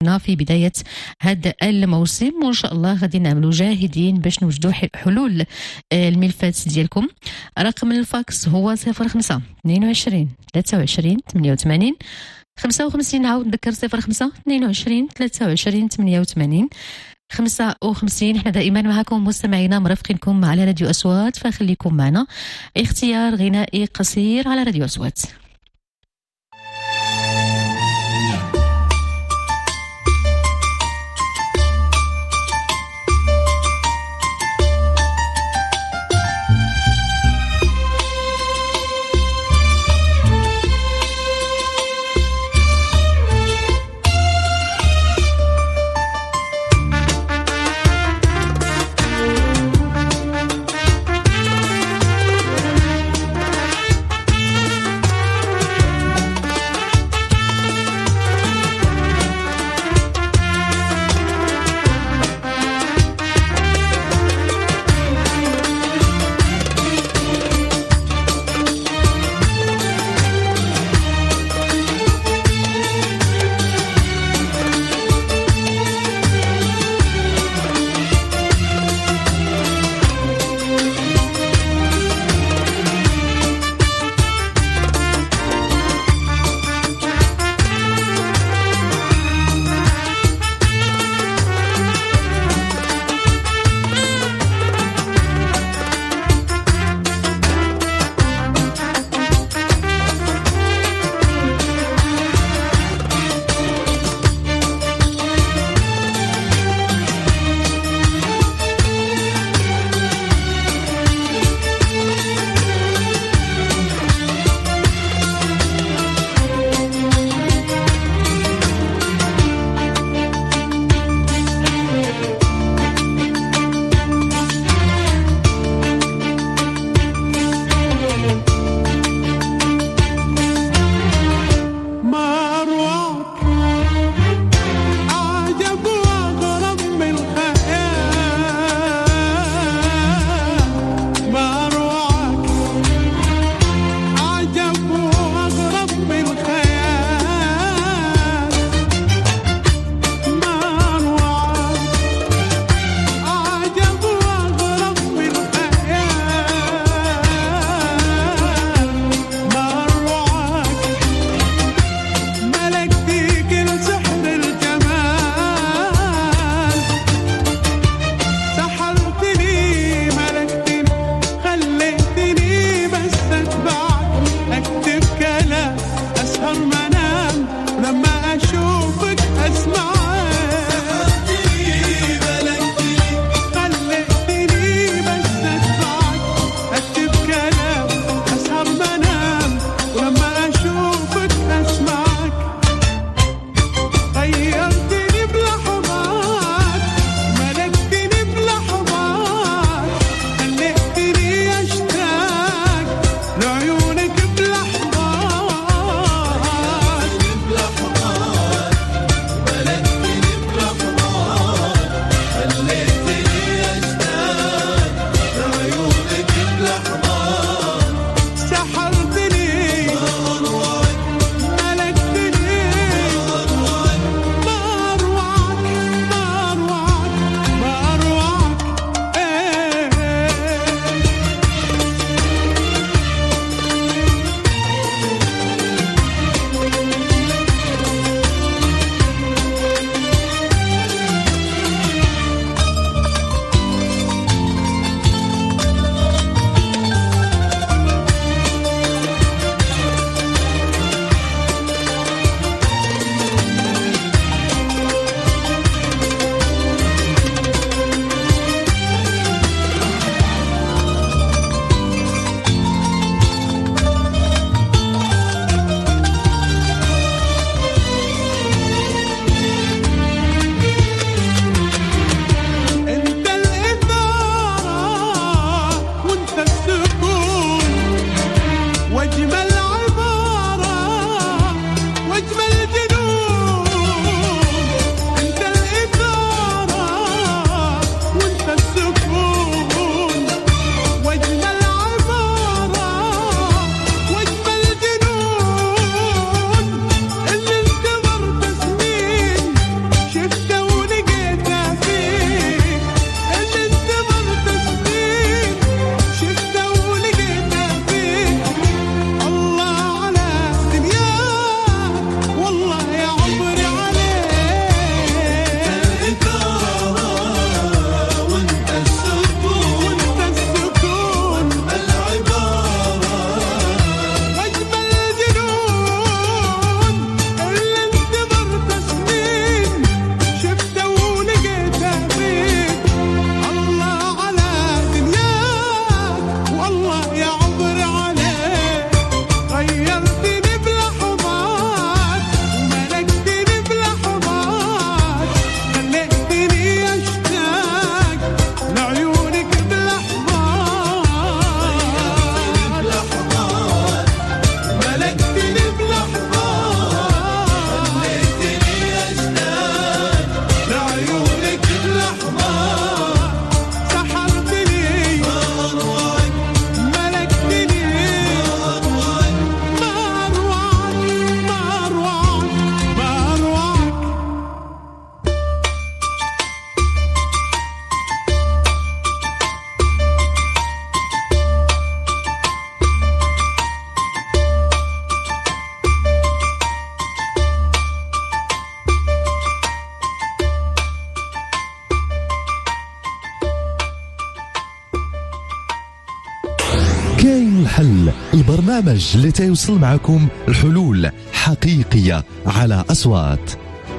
في بداية هذا الموسم، وإن شاء الله غادي نعملوا جاهدين باش نوجدوا حلول الملفات ديالكم. رقم الفاكس هو 05 22 23 88 55. نعاود نذكر 05 22 23 88 55. احنا دائما معكم مستمعينا مرافقينكم على راديو أصوات، فخليكم معنا. اختيار غنائي قصير على راديو أصوات. الحل، البرنامج اللي تيوصل معكم الحلول حقيقية على أصوات.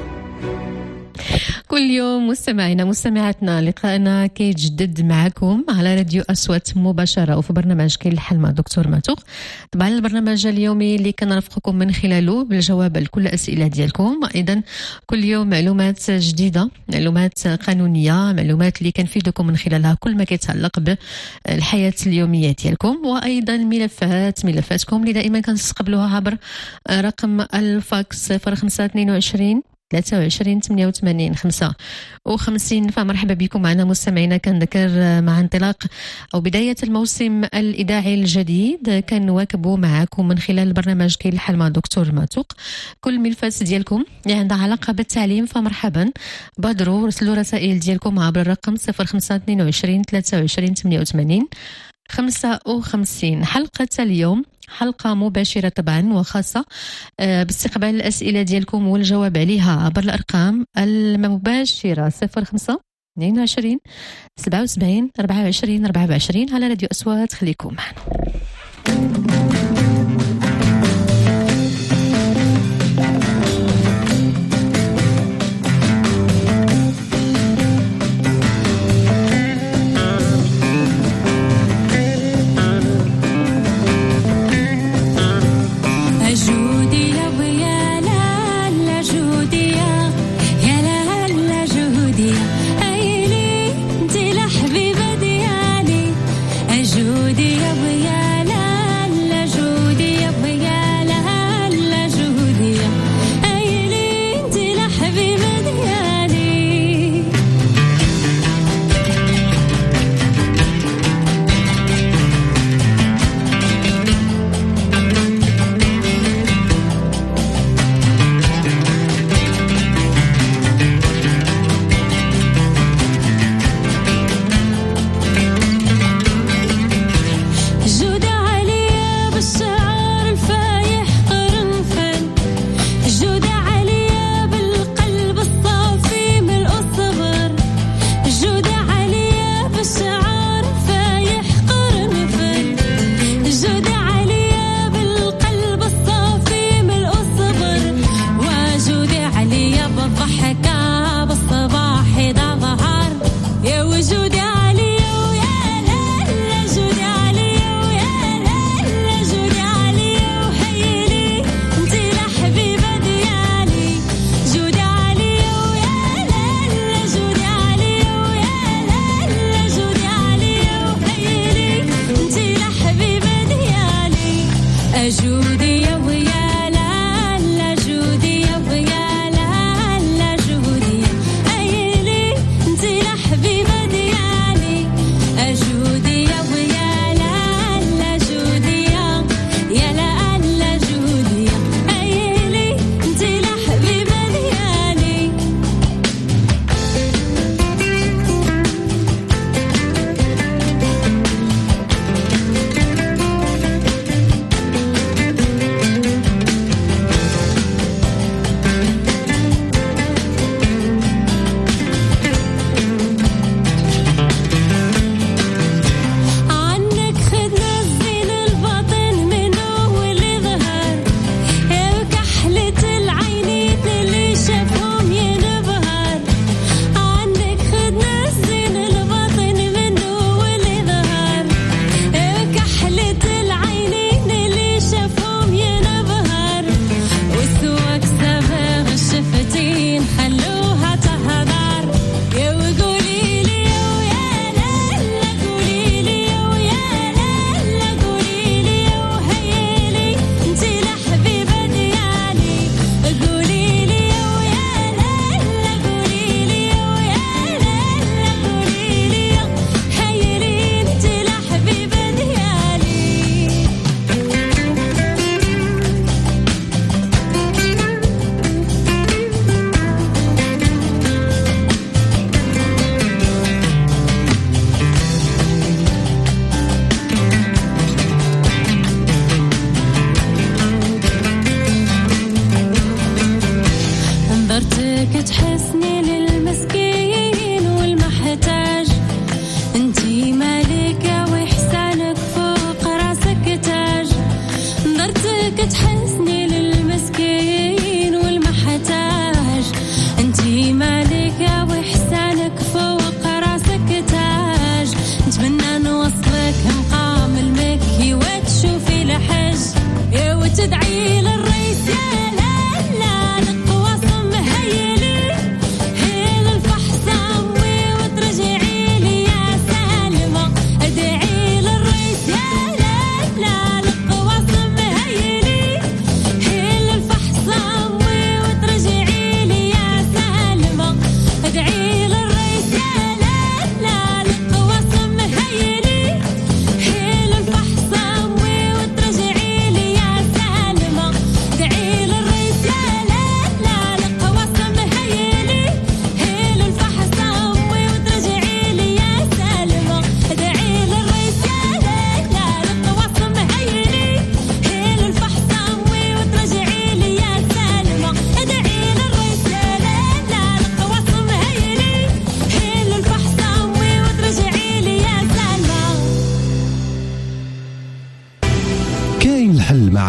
كل يوم مستمعينا مستمعاتنا لقاءنا كيتجدد معكم على راديو أصوات مباشرة وفي برنامج كاين الحل مع دكتور ماتوق. طبعا البرنامج اليومي اللي كنرافقكم من خلاله بالجواب لكل الأسئلة ديالكم، أيضا كل يوم معلومات جديدة، معلومات قانونية، معلومات اللي كنفيدكم من خلالها كل ما كيتعلق بالحياة اليومية ديالكم، وأيضا ملفاتكم اللي دائما كنستقبلوها عبر رقم الفاكس 0522 23 88 55. فمرحبا بكم معنا مستمعينا. كنذكر مع انطلاق أو بداية الموسم الإذاعي الجديد كنواكبوا معكم من خلال البرنامج كاين الحل مع دكتور ماتوق كل ملفات ديالكم اللي عندها علاقة بالتعليم. فمرحبا بادروا رسلوا رسائل ديالكم عبر الرقم 0522 23 88 55. حلقة اليوم حلقة مباشرة طبعا وخاصة باستقبال الأسئلة ديالكم والجواب عليها عبر الأرقام المباشرة 05 22 77 24 24 على راديو أصوات. خليكم معنا.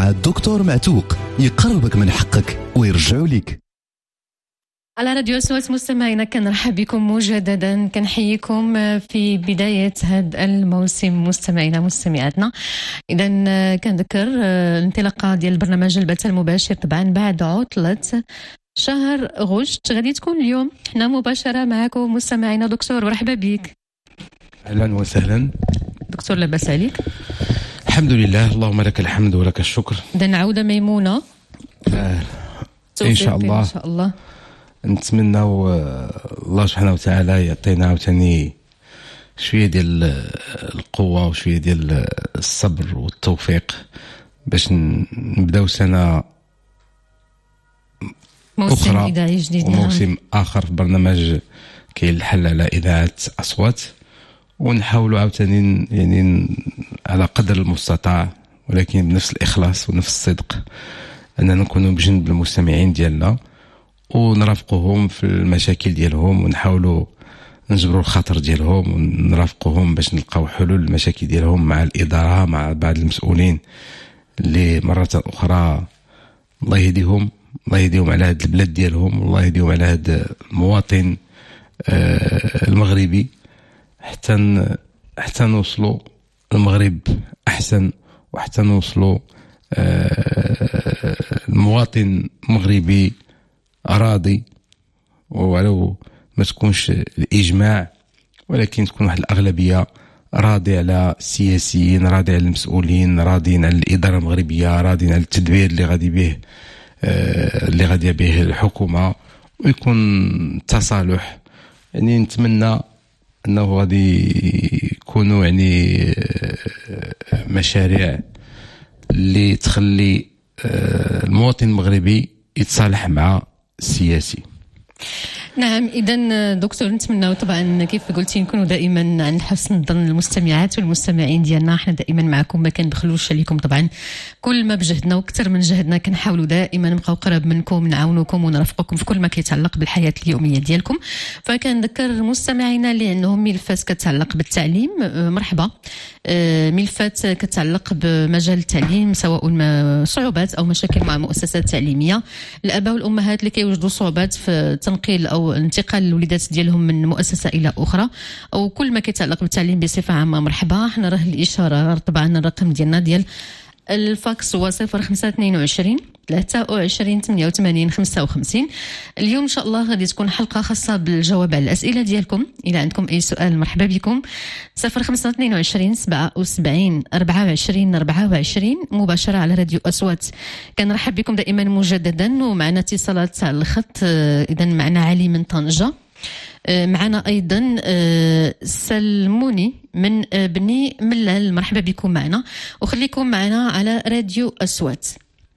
مع الدكتور معتوق يقربك من حقك ويرجعوا لك. على راديو أصوات مستمعينا كنرحب بكم مجددا، كنحييكم في بداية هذا الموسم مستمعينا مستمعاتنا. إذا كنذكر الانطلاقة ديال البرنامج البث المباشر طبعا بعد عطلة شهر غشت غادي تكون اليوم حنا مباشرة معكم مستمعينا. دكتور مرحبا بك. أهلا وسهلا دكتور، لاباس عليك؟ الحمد لله، اللهم لك الحمد ولك الشكر. إذا نعود ميمونة إن شاء الله. إن شاء الله نتمنى الله سبحانه وتعالى يعطينا عاوتاني شويه ديال القوه وشويه ديال الصبر والتوفيق باش نبداو سنه موسم اخرى إذاعي جديد وموسم اخر في برنامج كاين الحل على اذاعه اصوات، ونحاولوا عاوتاني يعني على قدر المستطاع ولكن بنفس الاخلاص ونفس الصدق اننا نكونوا بجنب المستمعين ديالنا ونرافقوهم في المشاكل ديالهم ونحاولوا نجبروا الخاطر ديالهم ونرافقوهم باش نلقاو حلول المشاكل ديالهم مع الإدارة، مع بعض المسؤولين اللي مرة أخرى الله يهديهم، الله يهديهم على هذه البلاد ديالهم، والله يهديهم على هذا المواطن المغربي حتى نوصلوا المغرب أحسن، وحتى نوصلوا المواطن المغربي راضي، ولو ما تكونش الإجماع ولكن تكون واحد الأغلبية راضي على السياسيين، راضي على المسؤولين، راضين على الإدارة المغربية، راضين على التدبير اللي غادي به الحكومة، ويكون تصالح. يعني نتمنى أنه غادي يكونوا يعني مشاريع اللي تخلي المواطن المغربي يتصالح مع السياسي. نعم، إذا دكتور نتمنى طبعا كيف قلتي نكونوا دائما عند حسن ظن المستمعات والمستمعين ديالنا. احنا دائما معكم، ما كنبخلوش عليكم طبعا، كل ما بجهدنا واكثر من جهدنا كنحاولوا دائما نبقاو قرب منكم، نعاونوكم ونرافقوكم في كل ما كيتعلق بالحياه اليوميه ديالكم. فكنذكر مستمعينا اللي عندهم ملفات كتعلق بالتعليم مرحبا، ملفات كتعلق بمجال التعليم سواء صعوبات او مشاكل مع مؤسسات تعليميه، الاباء والامهات اللي كيوجدوا صعوبات في تنقيل او انتقال الوليدات ديالهم من مؤسسه الى اخرى، او كل ما كيتعلق بالتعليم بصفه عامه مرحبا. حنا راه الاشاره طبعا الرقم ديالنا ديال الفاكس هو 0522 23 88 55. اليوم ان شاء الله غادي تكون حلقه خاصه بالجواب على الاسئله ديالكم. اذا عندكم اي سؤال مرحبا بكم. 0522 77 24 24 مباشره على راديو اصوات. كنرحب بكم دائما مجددا، ومعنا اتصالات على الخط. اذا معنا علي من طنجه، معنا ايضا سلموني من بني ملال، مرحبا بكم معنا وخليكم معنا على راديو اصوات.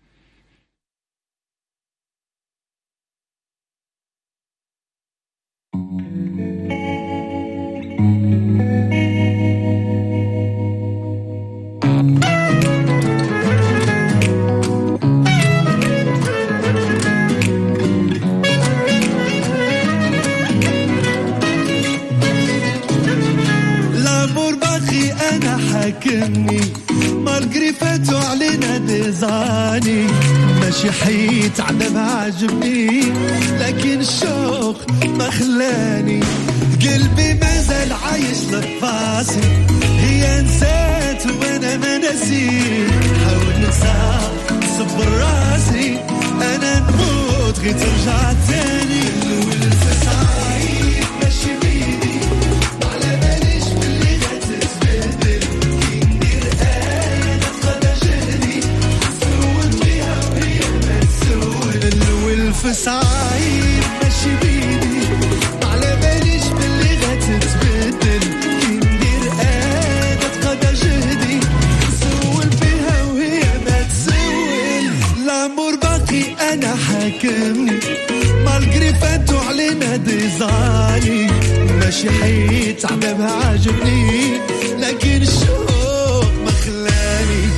حاكمني مالقري فاتو علينا ديزاني، ماشي حيت عذاب عجبني لكن الشوق ما خلاني، قلبي مازال عايش لفاسي، هي نسات وانا ما نسيت، حاول ننسى صبر راسي انا نموت غير ترجع تاني، والفسايد ماشي بيدي على باليش باللي غتتبدل، كي ندير آية نبقى جهدي نسول فيها وهي ما تسول، والفسايد ماشي بيدي على باليش باللي غتتبدل، كي ندير آية نبقى جهدي نسول فيها وهي ما تسول، الأمور باقي أنا حاكمني مالقري فاتو علينا ديزاني، ماشي حيت عذابها عاجبني لكن الشوق ما خلاني.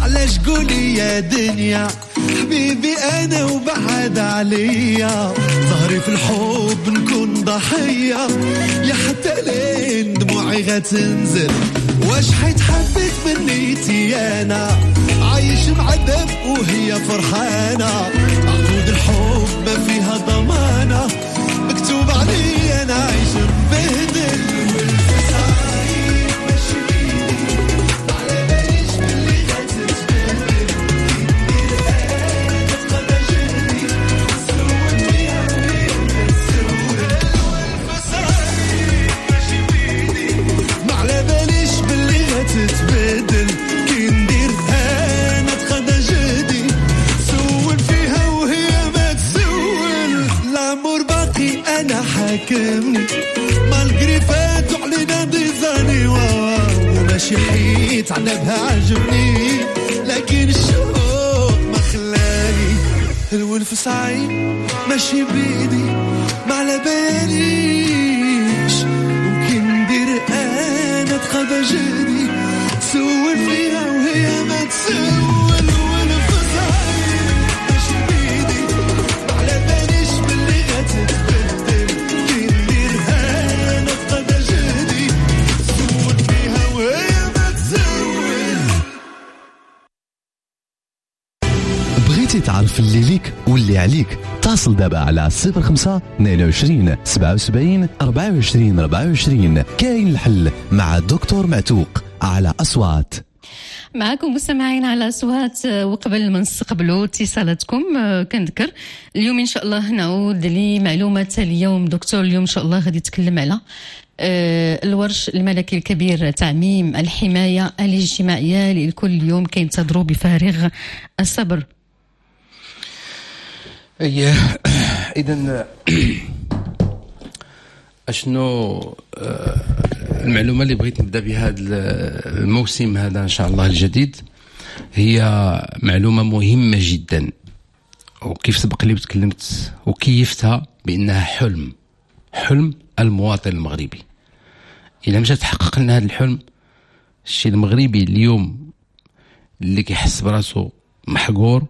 علاش قولي يا دنيا حبيبي انا وبعد عليا ظهري في الحب نكون ضحية يا حتى لين دموعي غتنزل واش حيتحبك من نيتي انا عايش معذب وهي فرحانة عقود الحب ما فيها ضمانة مكتوب علي انا عايش مبهدل تتبدل كي ندير انا تخدى جدي سول فيها وهي ما تسول العمر باقي انا حاكمني مالغري فاتو علينا ديزاني وماشي حيت عنبها عجبني لكن الشوق ما خلاني الولف صعيب ماشي بيدي ما على باليش وكي ندير انا تخدى جدي سول فيها وهي ما تسول والف صعيب ماشي بيدي على باليش باللي غتتبدل كي نديرها انا تقضى جهدي سول فيها وهي ما تسول. بغيتي تعرف اللي ليك واللي عليك اتصل دابا على 05 22 77 24 24 كاين الحل مع الدكتور معتوق على أصوات. معكم مستمعين على أصوات. وقبل ما نستقبلوا اتصالاتكم كنذكر اليوم إن شاء الله نعود لمعلومات اليوم. دكتور اليوم إن شاء الله غادي يتكلم على الورش الملكي الكبير تعميم الحماية الاجتماعية للكل يوم كينتظروا بفارغ الصبر. إذن أشنو المعلومة اللي بغيت نبدأ بها هذا الموسم هذا إن شاء الله الجديد هي معلومة مهمة جدا، وكيف سبق لي تكلمت وكيفتها بأنها حلم المواطن المغربي. إذا مشى تحقق لنا هذا الحلم، الشيء المغربي اليوم اللي كيحس براسو محقور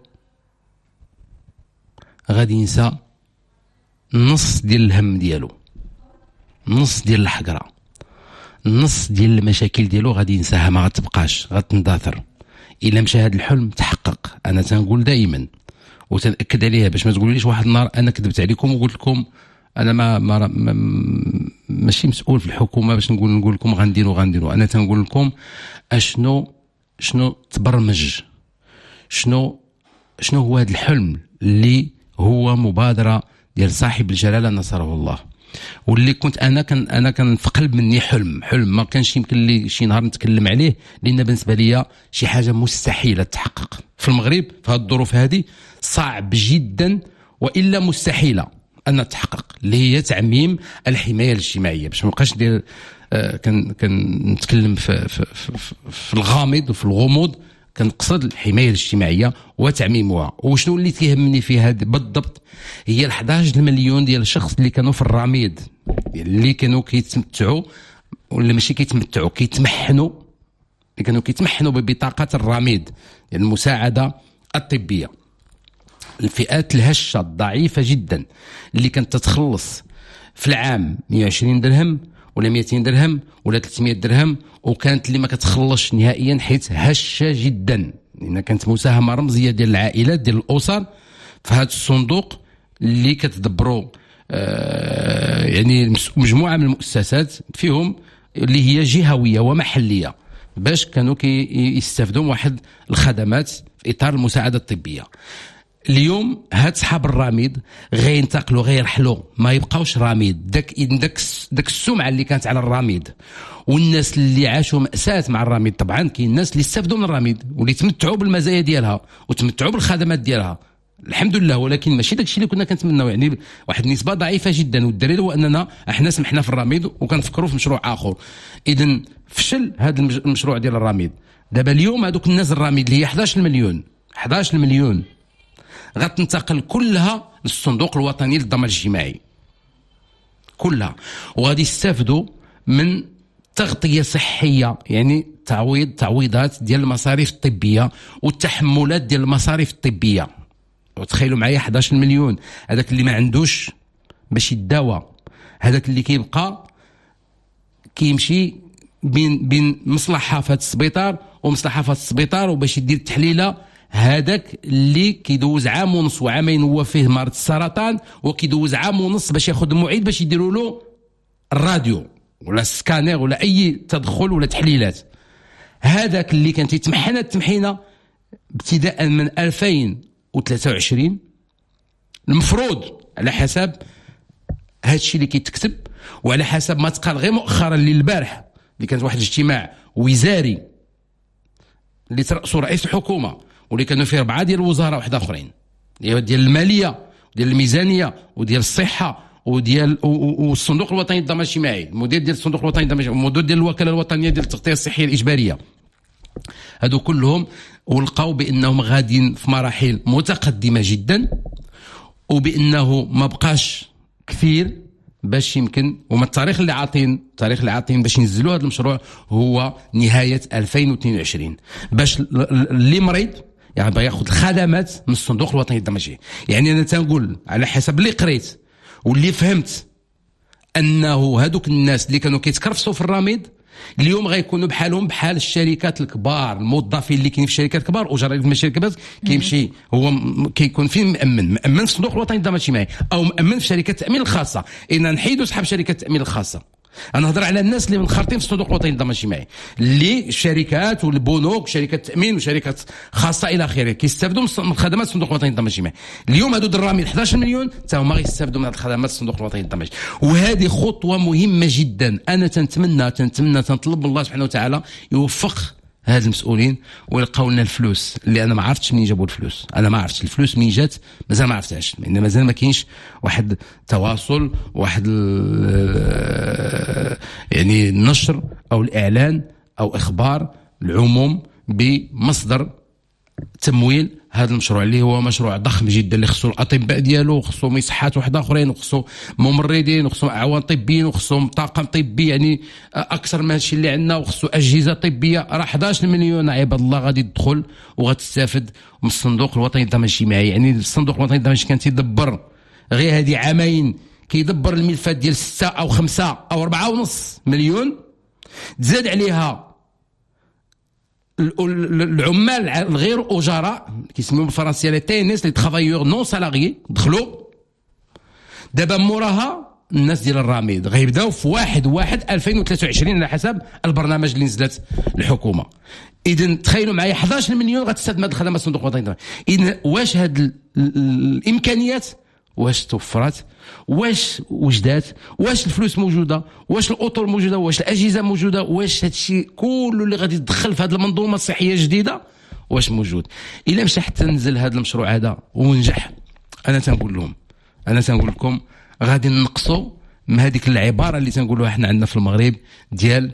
غادي ينسى نص ديال الهم ديالو، نص ديال الحقرة، نص ديال المشاكل ديالو غادي ينساها، ما غتبقاش، غتندثر. الا مشى هذا الحلم تحقق. انا تنقول دائما وتنأكد عليها باش ما تقوليش واحد النهار انا كذبت عليكم وقلت لكم انا ما ماشي مسؤول في الحكومه باش نقول لكم غنديروا. انا تنقول لكم شنو تبرمج، شنو هو هذا الحلم اللي هو مبادره ديال صاحب الجلاله نصره الله، واللي كنت انا كان في قلب مني حلم ما كانش يمكن لي شي نهار نتكلم عليه، لان بالنسبه لي شي حاجه مستحيله تحقق في المغرب في هذه الظروف هذه، صعب جدا والا مستحيله ان تحقق، اللي هي تعميم الحمايه الاجتماعيه. باش ما نبقاش ندير نتكلم في الغامض وفي الغموض، كنقصد الحمايه الاجتماعيه وتعميمها. وشنو اللي تيهمني في هذا بالضبط هي 11 مليون ديال الشخص اللي كانوا في الرميد، اللي كانوا كيتمتعوا ولا ماشي كيتمتعوا، كيتمحنوا، اللي كانوا كيتمحنوا ببطاقه الرميد ديال المساعده الطبيه. الفئات الهشه الضعيفه جدا اللي كانت تتخلص في العام 120 درهم ولا 200 درهم ولا 300 درهم، وكانت اللي ما كتخلصش نهائيا حيت هشه جدا، لان كانت مساهمه رمزيه ديال العائلات ديال الاسر في هذا الصندوق اللي كتدبروا يعني مجموعه من المؤسسات فيهم اللي هي جهويه ومحليه، باش كانوا يستافدوا من واحد الخدمات في اطار المساعده الطبيه. اليوم هاد صحاب الرميد غينتقلوا غيرحلوا، ما يبقاوش رميد. داك السمعه اللي كانت على الرميد والناس اللي عاشوا مأساة مع الرميد، طبعا كاين الناس اللي استفدوا من الرميد واللي تمتعوا بالمزايا ديالها وتمتعوا بالخدمات ديالها الحمد لله، ولكن ماشي داكشي اللي كنا كنتمناو، يعني واحد النسبه ضعيفه جدا. والدليل هو اننا احنا سمحنا في الرميد وكنفكروا في مشروع اخر. اذا فشل هذا المشروع ديال الرميد. دابا اليوم هذوك الناس الرميد اللي هي 11 مليون غتنتقل كلها للصندوق الوطني للضمان الاجتماعي كلها، وغادي يستافدوا من تغطيه صحيه، يعني تعويضات ديال المصاريف الطبيه والتحملات ديال المصاريف الطبيه. وتخيلوا معايا 11 مليون، هذاك اللي ما عندوش باش يداوى، هذاك اللي كيبقى كيمشي بين مصلحه في هذا السبيطار ومصلحه في هذا السبيطار وباش يدير التحليله، هذاك اللي كيدوز عام ونص وعامين هو فيه مرض السرطان، وكيدوز عام ونص باش ياخذ المعيد باش يديروا له الراديو ولا السكانير ولا اي تدخل ولا تحليلات. هذاك اللي كان تيتمحن التمحينه ابتداء من 2023 المفروض على حسب هذا الشيء اللي كيتكتب وعلى حسب ما تقال غير مؤخرا للبارح اللي كانت واحد الاجتماع وزاري اللي ترأسوا رئيس الحكومه واللي كانوا فيه 4 ديال الوزراء واحد اخرين، ديال الماليه وديال الميزانيه وديال الصحه وديال والصندوق الوطني للضمان الاجتماعي، المدير ديال الصندوق الوطني للضمان الاجتماعي، المدير ديال الوكاله الوطنيه ديال التغطيه الصحيه الاجباريه. هادو كلهم ولقاو بانهم غاديين في مراحل متقدمه جدا، وبانه ما بقاش كثير باش يمكن، وما التاريخ اللي عاطين باش ينزلوا هذا المشروع هو نهايه 2022 باش اللي مريض يعني بغى ياخذ الخدمات من الصندوق الوطني للضمان الاجتماعي. يعني انا تنقول على حسب اللي قريت واللي فهمت انه هذوك الناس اللي كانوا كيتكرفسوا في الرميد اليوم غيكونوا بحالهم بحال الشركات الكبار، الموظفين اللي كاينين في الشركات الكبار وجراء الشركات بس كيمشي هو كيكون فيه مأمن في الصندوق الوطني للضمان الاجتماعي او مأمن في شركات التأمين الخاصة. إن نحيدوا صحاب شركات التأمين الخاصة، انا نهضر على الناس اللي منخرطين في الصندوق الوطني للضمان الاجتماعي اللي الشركات والبنوك وشركات التأمين وشركات خاصة الى اخره كيستافدوا من خدمات الصندوق الوطني للضمان الاجتماعي. اليوم هادو درامي 11 مليون حتى هما غيستافدوا من هذه الخدمات الصندوق الوطني للضمان الاجتماعي، وهذه خطوة مهمة جدا. انا تنتمنى تنطلب من الله سبحانه وتعالى يوفق هاد المسؤولين ويلقاو لنا الفلوس، اللي انا ما عرفتش منين جابوا الفلوس، انا ما عرفتش الفلوس منين جات، مازال ما عرفتهاش، لان مازال ما كاينش واحد تواصل واحد يعني النشر او الاعلان او اخبار العموم بمصدر تمويل هذا المشروع اللي هو مشروع ضخم جدا، اللي خصو الاطباء ديالو وخصو مصحات واحد اخرين وخصو ممرضين وخصو اعوان طبيين وخصو طاقم طبي، يعني اكثر من هادشي اللي عندنا، وخصو اجهزه طبيه. راه 11 مليون عباد الله غادي تدخل وغتستافد من الصندوق الوطني للضمان الاجتماعي. يعني الصندوق الوطني للضمان الاجتماعي كان تيدبر غير هذه عامين كيدبر الملفات ديال 6 أو 5 أو 4.5 مليون، تزاد عليها العمال الغير اجراء كيسميوهم بالفرنسيه لي تينيس لي ترافايور نون سالاريي دخلوا. دابا موراها الناس ديال الرميد غيبداو في 1/1/2023 على حسب البرنامج اللي نزلت الحكومه. اذا تخيلوا معايا 11 مليون غتستافد من هذه الخدمات الصندوق الوطني. اذا واش هاد الامكانيات واش توفرات، واش وجدات، واش الفلوس موجوده، واش الاطر موجوده، واش الاجهزه موجوده، واش هادشي كله اللي غادي يدخل في هذه المنظومه الصحيه الجديده واش موجود. الا مشى حتى ننزل هذا المشروع هذا ونجح، انا تنقول لكم غادي نقصوا من هذيك العباره اللي تنقولوها احنا عندنا في المغرب ديال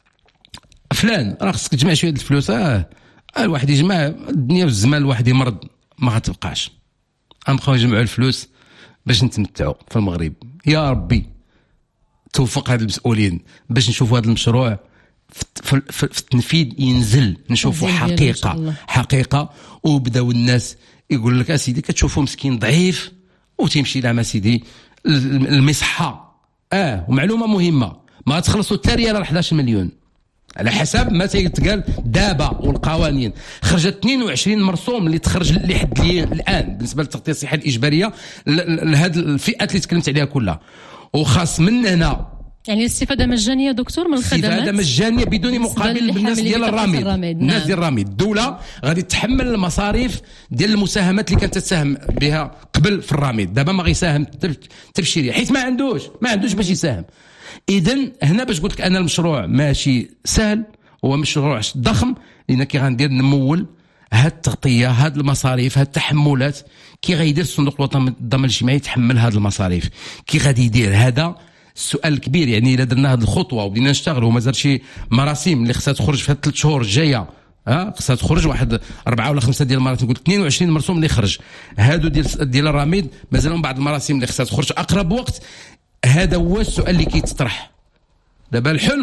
فلان راه خصك تجمع شويه الفلوس. الواحد يجمع الدنيا والزمان، الواحد يمرض ما غتبقاش. غنبقاو نجمعوا الفلوس باش نتمتعوا في المغرب. يا ربي توفق هاد المسؤولين باش نشوفوا هذا المشروع في التنفيذ ينزل، نشوفوا حقيقه وبداو الناس يقول لك اسيدي كتشوفوا مسكين ضعيف وتمشي لها سيدي المصحه. ومعلومه مهمه، ما تخلصوا حتى ريال 11 مليون على حسب ما تيتقال دابا، والقوانين خرجت 22 مرسوم اللي تخرج لحد الان بالنسبه للتغطيه الصحيه الاجباريه لهذه الفئات اللي تكلمت عليها كلها. وخاص من هنا يعني الاستفاده مجانيه دكتور من الخدمات، استفاده مجانيه بدون مقابل بالناس ديال الرميد. الناس ديال الرميد الدوله غادي تحمل المصاريف ديال المساهمات اللي كانت تساهم بها قبل في الرميد، دابا ما غيساهم تبشيريه حيت ما عندوش باش يساهم. اذن هنا باش قلت لك انا المشروع ماشي سهل، هو مشروع ضخم، لان كي غندير نمول هاد التغطيه، هاد المصاريف، هاد التحملات، كي غيدير الصندوق الوطني للضمان الاجتماعي يتحمل هاد المصاريف، كي غادي يدير هذا السؤال الكبير. يعني الا درنا هاد الخطوه وبدينا نشتغلوا ومازال شي مراسيم اللي خصها تخرج في هاد 3 شهور الجايه، خصها تخرج واحد 4 ولا 5 ديال المراسيم، نقول 22 مرسوم اللي خرج، هادو ديال الرميد مازالهم بعض المراسيم اللي خصها تخرج اقرب وقت. هذا هو السؤال اللي كيتطرح دابا. الحلم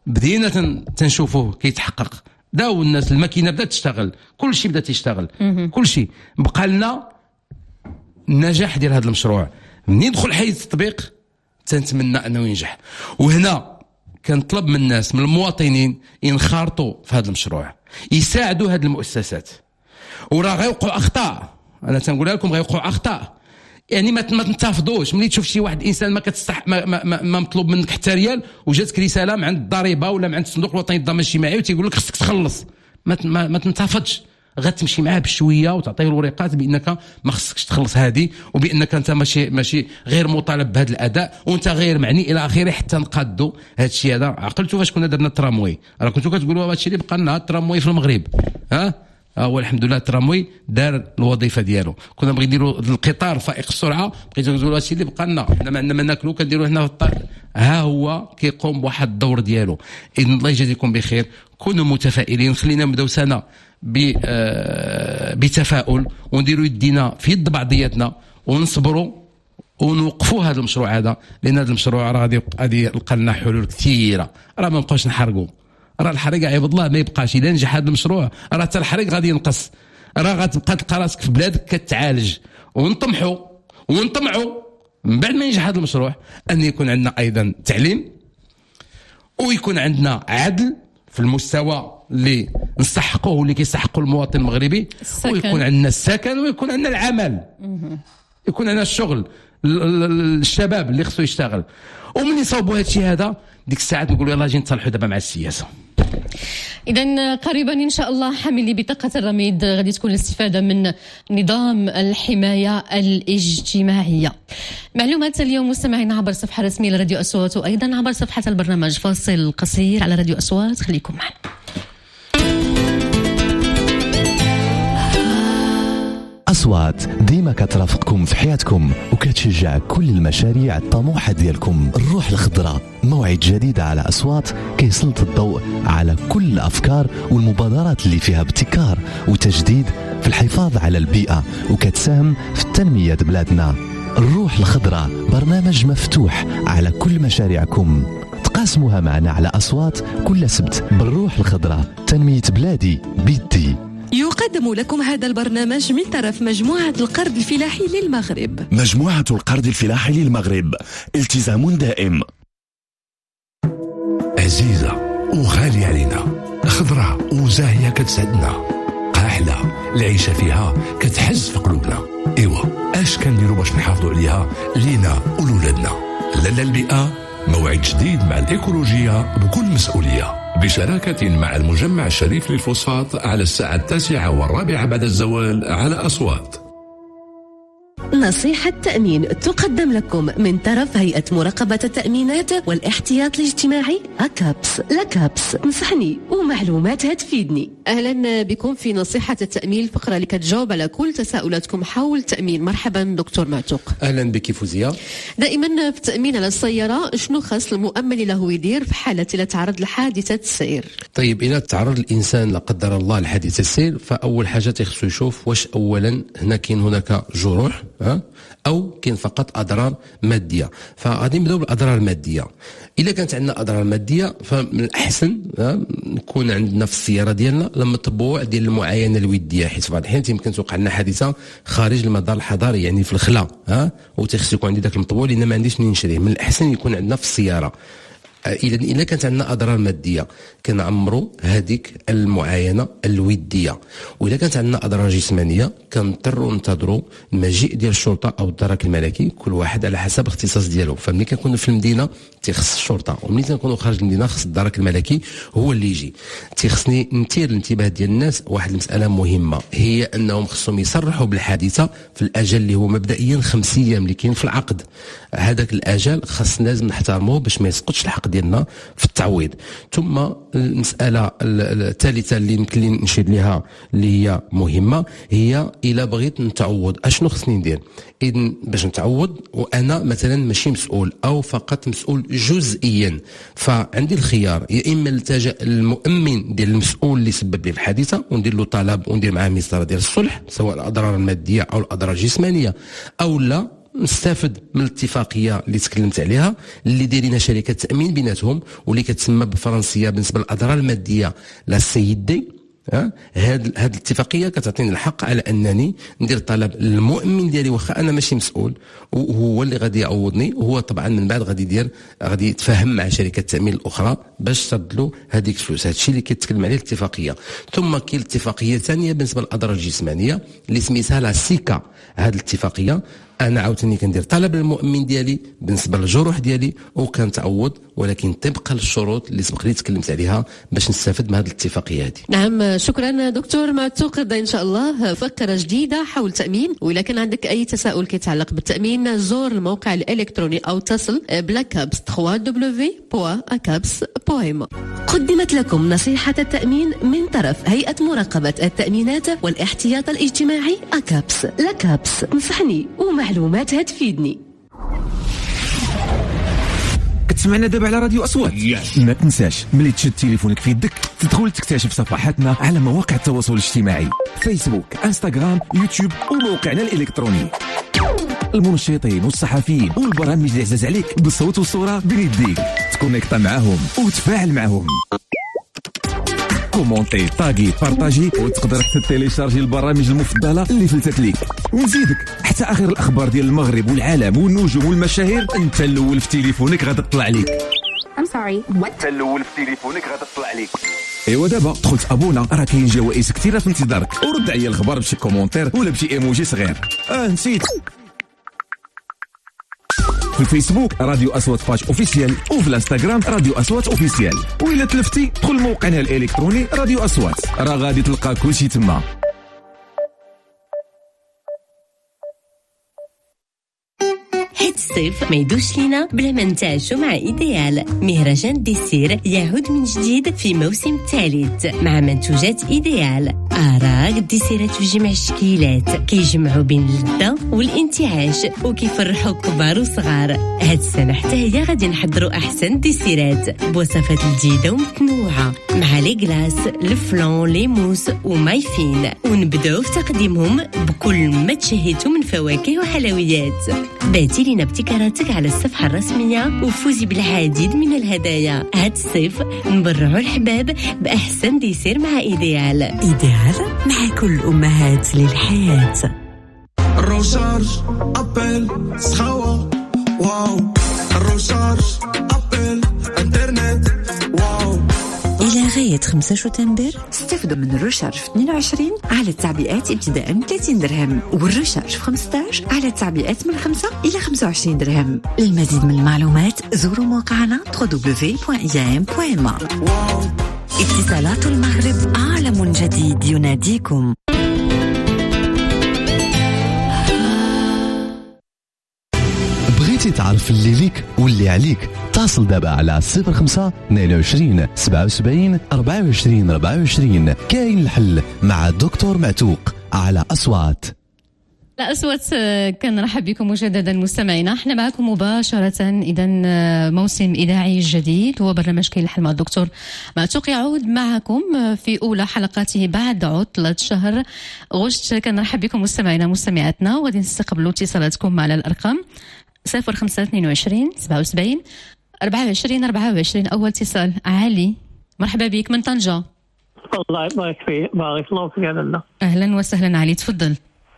بدينا تنشوفوه كيتحقق. داو الناس الماكينه بدات تشتغل، كل شيء بدا تيشتغل، كل شيء. بقى لنا النجاح ديال هذا المشروع. منين ندخل حيز التطبيق تنتمنى انه ينجح. وهنا كنطلب من الناس، من المواطنين، ينخرطوا في هذا المشروع، يساعدوا هذه المؤسسات. وراه غيوقعوا اخطاء، انا تنقولها لكم غيوقعوا اخطاء، يعني ما تنتفضوش. ملي تشوف شي واحد انسان ما مطلوب منك حتى ريال وجاتك رساله من عند الضريبه ولا من عند الصندوق الوطني للضمان الاجتماعي وتيقول لك خصك تخلص، ما تنتفضش، غتمشي معاه بشويه وتعطيه الورقات بانك ما خصكش تخلص هذه، وبانك انت ماشي غير مطالب بهذا الاداء وانت غير معني الى اخره، حتى نقادوا هذا الشيء هذا. عقلتوا فاش كنا درنا التراموي، راه كنتوا كتقولوا هذا الشيء اللي بقى لنا التراموي في المغرب، هو الحمد لله التراموي دار الوظيفه ديالو. كنا بغي نديروا القطار فائق السرعه، بقيتوا تقولوا هادشي اللي بقى لنا، حنا ما عندنا ما ناكلوا كنديروا هنا في الطريق. ها هو كيقوم بواحد الدور ديالو. اذن الله يجازيكم بخير، كونوا متفائلين، خلينا نبداو سنه بتفاؤل ونديروا يدينا في يد بعضياتنا ونصبروا ونوقفوا هذا المشروع هذا، لان هذا المشروع راه غادي يلقى لنا حلول كثيره. راه ما نبقاوش نحرقوا، راه الحريق عباد الله ما يبقاش. اذا نجح هذا المشروع راه حتى الحريق غادي ينقص، راه غتبقى تلقى راسك في بلادك كتعالج. ونطمحوا من بعد ما ينجح هذا المشروع ان يكون عندنا ايضا تعليم، ويكون عندنا عدل في المستوى اللي نستحقوه واللي كيستحقوا المواطن المغربي، ويكون عندنا السكن، ويكون عندنا العمل، يكون عندنا الشغل، الشباب اللي خصو يشتغل. ومن يصاوبوا هذا الشيء هذا ديك الساعات نقولوا يلاه اجي نتصالحوا دابا مع السياسه. إذن قريبا إن شاء الله حاملي بطاقة الرميد غادي تكون الاستفادة من نظام الحماية الاجتماعية. معلومات اليوم مستمعين عبر الصفحة الرسمية لراديو أصوات، وأيضا عبر صفحة البرنامج. فاصل قصير على راديو أصوات، خليكم معنا. أصوات ديما كترافقكم في حياتكم وكتشجع كل المشاريع الطموحة ديالكم. الروح الخضراء موعد جديد على أصوات كيسلط الضوء على كل الأفكار والمبادرات اللي فيها ابتكار وتجديد في الحفاظ على البيئة وكتساهم في التنمية بلادنا. الروح الخضراء برنامج مفتوح على كل مشاريعكم، تقاسموها معنا على أصوات كل سبت. بالروح الخضراء تنمية بلادي بيدي. يقدم لكم هذا البرنامج من طرف مجموعة القرض الفلاحي للمغرب. مجموعة القرض الفلاحي للمغرب، التزام دائم. عزيزة وغالية علينا، خضراء وزاهية كتسعدنا، قاحلة العيشة فيها كتحز في قلوبنا. ايوا اش كنديروا باش نحافظوا عليها لينا ولولادنا؟ لالا البيئة موعد جديد مع الإيكولوجية بكل مسؤولية، بشراكة مع المجمع الشريف للفوسفات على الساعة 9:15 بعد الزوال على أصوات. نصيحة تأمين تقدم لكم من طرف هيئة مراقبة التأمينات والاحتياط الاجتماعي أكابس. لكابس نصحني ومعلوماتها تفيدني. أهلا بكم في نصيحة التأمين، الفقرة اللي كتجاوب على كل تساؤلاتكم حول التأمين. مرحبا دكتور معتوق. أهلا بك فوزية. دائما في التأمين على السيارة شنو خاص المؤمن له يدير في حالة إذا تعرض لحادثة السير؟ طيب إذا تعرض الإنسان لا قدر الله لحادثة السير، فأول حاجة تخصو يشوف واش أولا هناك جروح أو كاين فقط أضرار مادية. فغادي نبداو بالأضرار المادية. إذا كانت عندنا أضرار مادية فمن الأحسن نكون عندنا في السيارة ديالنا المطبوع ديال المعاينة الودية، حيت في بعض الأحيان يمكن توقع لنا حادثة خارج المدار الحضاري، يعني في الخلا، وتخص يكون عندي ذاك المطبوع لأن ما عنديش منين نشريه. من الأحسن يكون عندنا في السيارة. إذا كانت عندنا أضرار مادية كنعمروا هذيك المعاينة الودية. وإذا كانت عندنا أضرار جسمانية كنضطروا ننتظروا المجيء ديال الشرطة أو الدرك الملكي، كل واحد على حسب الاختصاص ديالو. فملي كنكونوا في المدينة تيخص الشرطة، وملي كنكونوا خارج المدينة خص الدرك الملكي هو اللي يجي. تيخصني نثير الانتباه ديال الناس واحد المسألة مهمة، هي أنهم خصهم يصرحوا بالحادثة في الأجل اللي هو مبدئيا 5 أيام اللي كاين في العقد. هذاك الأجل خص لازم نحترموه باش ما يسقطش الحق ديالنا في التعويض. ثم المسألة الثالثة اللي يمكن لي نشير لها اللي هي مهمة، هي إلا بغيت نتعوض أشنو خصني ندير؟ إذن باش نتعوض وأنا مثلا ماشي مسؤول أو فقط مسؤول جزئيا، فعندي الخيار يا إما نلتجأ للمؤمن ديال المسؤول اللي سبب لي في الحادثة وندير له طلب وندير معاه مسطرة ديال الصلح سواء الأضرار المادية أو الأضرار الجسمانية، أو لا نستافد من الاتفاقيه اللي تكلمت عليها اللي دايرينها شركه تامين بيناتهم واللي كتسمى بالفرنسيه بالنسبه للاضرار الماديه لا سيدي. هاد الاتفاقيه كتعطيني الحق على انني ندير طلب للمؤمن ديالي واخا انا ماشي مسؤول وهو اللي غادي يعوضني، وهو طبعا من بعد غادي يتفاهم مع شركه التامين الاخرى باش ترد له هذيك الفلوس. هادشي اللي كيتكلم عليه الاتفاقيه. ثم كاين الاتفاقيه ثانيه بالنسبه للاضرار الجسمانيه اللي سميتها لا سيكا. هاد الاتفاقيه انا عاوتاني كندير طلب للمؤمن ديالي بالنسبه للجروح ديالي وكنتعوض، ولكن طبقا للشروط اللي سبق لي تكلمت عليها باش نستافد من هذه الاتفاقيه هذه. نعم، شكرا دكتور معتوق. غدا ان شاء الله فكره جديده حول التامين، واذا كان عندك اي تساؤل كيتعلق بالتامين زور الموقع الالكتروني او اتصل بلاكابس www.acabs.com. قدمت لكم نصيحه التامين من طرف هيئه مراقبه التامينات والاحتياط الاجتماعي أكابس. لاكابس، نصحني ومعلوماتها تفيدني. كتسمعنا دابا على راديو أصوات. ما تنساش ملي تشد تليفونك في يدك تدخل تكتشف صفحاتنا على مواقع التواصل الاجتماعي فيسبوك، انستغرام، يوتيوب وموقعنا الإلكتروني. المنشطين والصحفيين والبرامج اللي عزاز عليك بالصوت والصورة بين يديك، تكونيكتا معاهم وتفاعل معاهم. كومونتي، طاغي، بارطاجي، وتقدر تيليشارجي البرامج المفضله اللي فلتت ليك. ونزيدك حتى اخر الاخبار ديال المغرب والعالم والنجوم والمشاهير انت الاول في تليفونك غادا تطلع ليك. انت الاول في تليفونك غادا تطلع ليك. ايوا دابا دخلت ابونا، راه كاين جوائز كثيره في انتظارك، ورد عليا الخبر بشي كومونتير ولا بشي ايموجي صغير. نسيت في الفيسبوك راديو أصوات باج اوفيسيال، وفي الانستغرام راديو أصوات اوفيسيال، وإلا تلفتي دخل موقعنا الالكتروني راديو أصوات، راه غادي تلقى كلشي تما. هاد الصيف ما يدوش لينا بلا ما نتعشوا مع إيديال. مهرجان ديسير يعود من جديد في موسم الثالث مع منتوجات إيديال. أراك الديسيرات في جميع الشكيلات كيجمعوا بين اللذة والانتعاش وكيفرحوا كبار وصغار. هاد السنة حتى هي غادي نحضروا أحسن ديسيرات بوصفات جديدة ومتنوعة مع لي غلاس، الفلون، لي موس ومايفين، ونبداو في تقديمهم بكل ما تشهيتوا من فواكه وحلويات. باتي لنا ابتكاراتك على الصفحة الرسمية وفوزي بالعديد من الهدايا. هاد الصيف نبرعوا الحباب بأحسن ديسير مع إيديال. إيديال مع كل أمهات للحياة. الروشارج أبل سخاوة واو، الروشارج أبل انترنت واو. إلى غاية 5 شتنبر استفدوا من الرشارج في 22 على التعبئات ابتداء من 30 درهم، والرشارج في 15 على التعبئات من 5 إلى 25 درهم. للمزيد من المعلومات زوروا موقعنا www.iam.ma. اتصالات المغرب، عالم جديد يناديكم. بغيتي تعرف اللي ليك واللي عليك؟ اتصل دابا على 05 22 77 24 24. كاين الحل مع الدكتور معتوق على أصوات. لا أصوات، كنرحب بكم مجددا مستمعينا. احنا معكم مباشرة. إذا موسم إذاعي جديد وبرنامج كاين الحل مع الدكتور معتوق يعود معكم في أولى حلقاته بعد عطلة شهر غشت. كنرحب بكم مستمعينا مستمعاتنا، وغادي نستقبلوا اتصالاتكم على الأرقام 05 22 77 24 24. أول اتصال علي، مرحبا بك من طنجة. الله يبارك فيك، بارك الله فيك. لاله أهلا وسهلا علي، تفضل.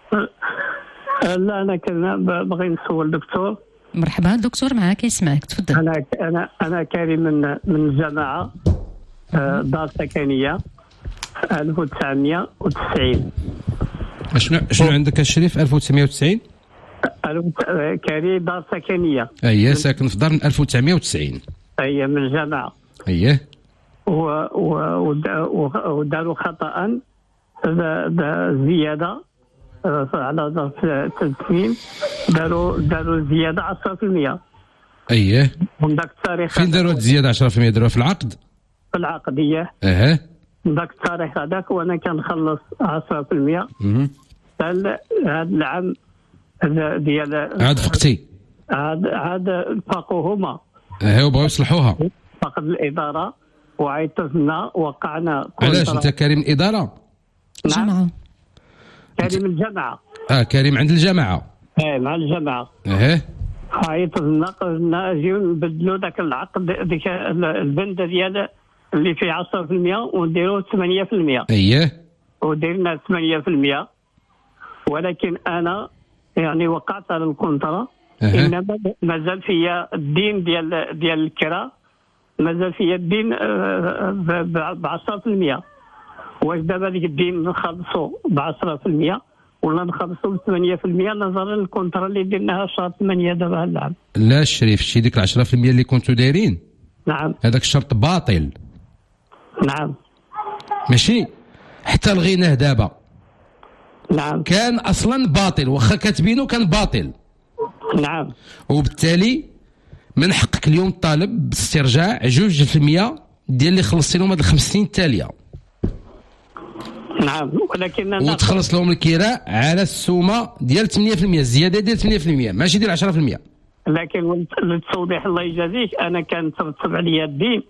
لا أنا كنا بغي نسول دكتور. مرحبا دكتور، معك يسمعك، تفضل. أنا كريم من الجماعة دار سكنية 1990. شنو عندك الشريف؟ 1990 كريم دار سكنية. أيه، ساكن في دار من 1990. أيه، من الجماعة. أيه. وداروا خطأ زيادة على ظرف 3 سنين، داروا زيادة 10%. أيه. من ذاك التاريخ فين داروا الزيادة 10%؟ داروها في العقد؟ في العقدية. من ذاك التاريخ هذاك وأنا كنخلص 10%. هذا العام ديال عاد فقتي. عاد فاقوا هما. وبغاو يصلحوها. فقد الإدارة وعيطوا لنا وقعنا. علاش أنت كريم الإدارة؟ الجامعة. كريم الجامعة. كريم عند الجامعة. مع الجماعه. عيطنا قلنا اجيو نبدلوا ذاك العقد، ديك البنده ديال اللي فيه 10% ونديروا 8%. وديرنا 8%، ولكن انا يعني وقعت على الكونترا، انما مازال فيا الدين ديال الكرا، مازال فيا الدين ب 10%. واش دابا ديك الدين نخلصوا ب 10% ولا نخلصوا ب 8% نظرا للكونترا اللي درناها شهر 8 دابا العام؟ لا الشريف، شي ديك 10% اللي كنتو دايرين، نعم، هذاك الشرط باطل. نعم، ماشي حتى لغيناه دابا. نعم، كان اصلا باطل، واخا كاتبينه كان باطل. نعم، وبالتالي من حقك اليوم طالب باسترجاع 2% ديال اللي خلصتي لهم هاد ال5 سنين التاليه. نعم، ولكن وتخلص لهم الكراء على السومه ديال 8%، الزياده ديال 8%، ماشي ديال 10%. لكن للتوضيح الله يجازيك، انا كان ترتب عليا الدين،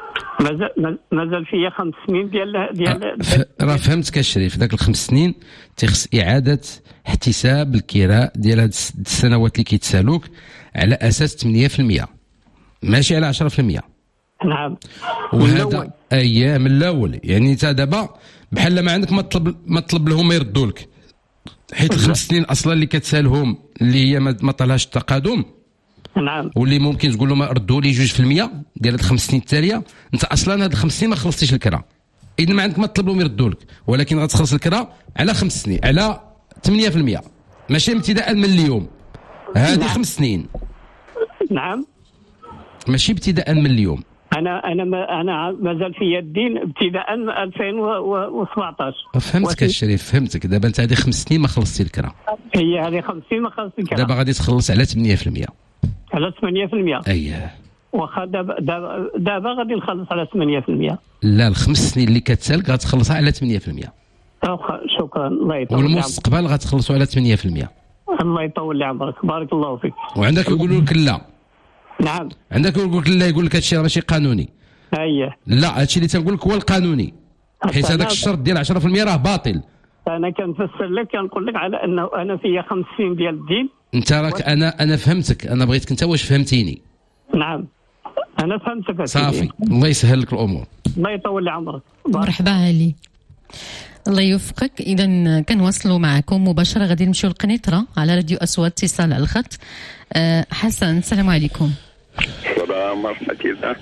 مازال فيا 5 سنين ديال راه فهمتك الشريف. ذاك ال5 سنين تخص اعاده احتساب الكراء ديال هاد السنوات اللي كيتسالوك على اساس 8%، ماشي على 10%. نعم، وهذا من الاول. يعني انت دابا بحال ما عندك ما تطلب لهم يردوا لك، حيت ال5 سنين اصلا اللي كتسالهم اللي هي ما طالهاش التقادم. نعم، واللي ممكن تقول لهم ردوا لي 2% ديال هاد ال5 سنين التاليه، انت اصلا هاد ال5 سنين ما خلصتيش الكرا، اذا ما عندك ما تطلب لهم يردوا لك، ولكن غتخلص الكرا على 5 سنين على 8%، ماشي ابتداء من اليوم. هذه 5 سنين. نعم، ماشي ابتداء من اليوم. انا مازال فيا الدين ابتداء من 2017. فهمتك الشريف، فهمتك. دابا انت هذه 5 سنين ما خلصتي الكرا. هي هذه 5 سنين ما خلصت الكرا. دابا غادي تخلص على 8%. على 8%. اييه. واخا دابا غادي نخلص على 8%. لا، ال5 سنين اللي كتسالك غتخلصها على 8%. شكرا، الله يطول. والمستقبل غتخلصوا على 8%. الله يطول لي عمرك، بارك الله فيك. وعندك يقولوا لك لا. نعم، عندك يقول لك لا، يقول لك هادشي راه ماشي قانوني. اييه، لا، هادشي اللي تنقول لك هو القانوني، حيت هذاك الشرط ديال 10% راه باطل. انا كنفسر لك، كنقول لك على انه انا فيا 5 سنين ديال الدين. انت راك انا فهمتك، انا بغيتك انت واش فهمتيني. نعم، انا فهمتك صافي، الله يسهل لك الامور. الله يطول لي عمرك. مرحبا علي، الله يوفقك. اذا كنواصلوا معكم مباشره، غادي نمشيو للقنيطره على راديو اصوات. اتصال على الخط. حسن، السلام عليكم. السلام ورحمة الله.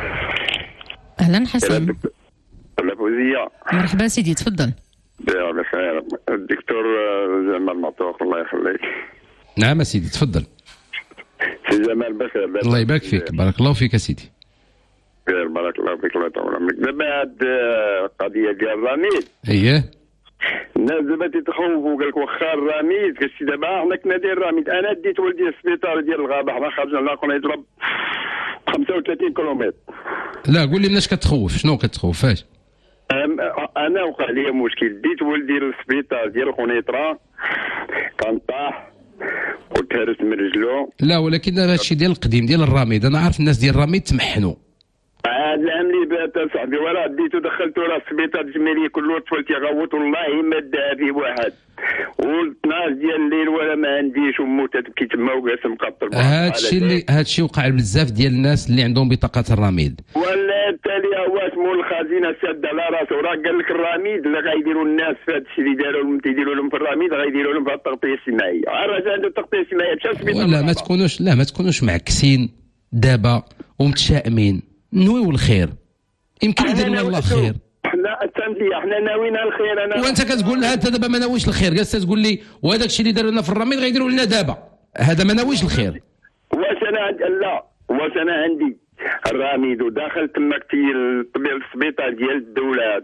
اهلا حسن. فوزية. مرحبا سيدي، تفضل. بخير. الدكتور جمال معطوق، الله يخليك. نعم سيدي، تفضل. سي جمال بخير. الله يبارك فيك، بارك الله فيك سيدي. بخير، بارك الله فيك، الله يطول عمرك. دابا هاد القضية ديال الرميد. اييه. الناس دابا تيتخوفوا، قال لك واخا الرميد، قلت دابا حنا كنا داير الرميد، انا ديت ولدي للسبيطار ديال الغابه، حنا خرجنا لنا كنا يضرب 35 كيلومتر. لا قول لي مناش كتخوف، شنو كتخوف فاش؟ انا وقع لي مشكل، ديت ولدي للسبيطار ديال القنيطره، كان طاح وتهرس من رجلو. لا ولكن هذا الشيء ديال القديم ديال الرميد، انا عارف الناس ديال الرميد تمحنوا. هذا العام اللي بات صاحبي وراه ديتو دخلتو راه السبيطار الجماليه كله طفل تيغوت، والله ما داها فيه واحد، و12 ديال الليل ولا ما عنديش، ومو تبكي تما وجالس مقطر. هذا الشيء وقع بزاف ديال الناس اللي عندهم بطاقه الرميد. ولا التالي هو اسمه الخزينه سد على راسه، وراه قال لك الرميد اللي غيديروا الناس في هذا الشيء اللي داروا لهم، تيديروا لهم في الرميد غيديروا لهم في التغطيه السماعيه. الراجل عنده التغطيه السماعيه مشى السبيطار. ولا ما تكونوش معكسين دابا ومتشائمين، نويو الخير، يمكن يدير لنا الله خير. احنا ناويين الخير. وانت كتقول لها انت دابا ما ناويش الخير، جالس تقول لي وهذاك الشيء اللي داروا لنا في الرميد غيديروا لنا دابا، هذا ما ناويش الخير. واش انا عندي الرميد وداخل تماك السبيطار ديال الدوله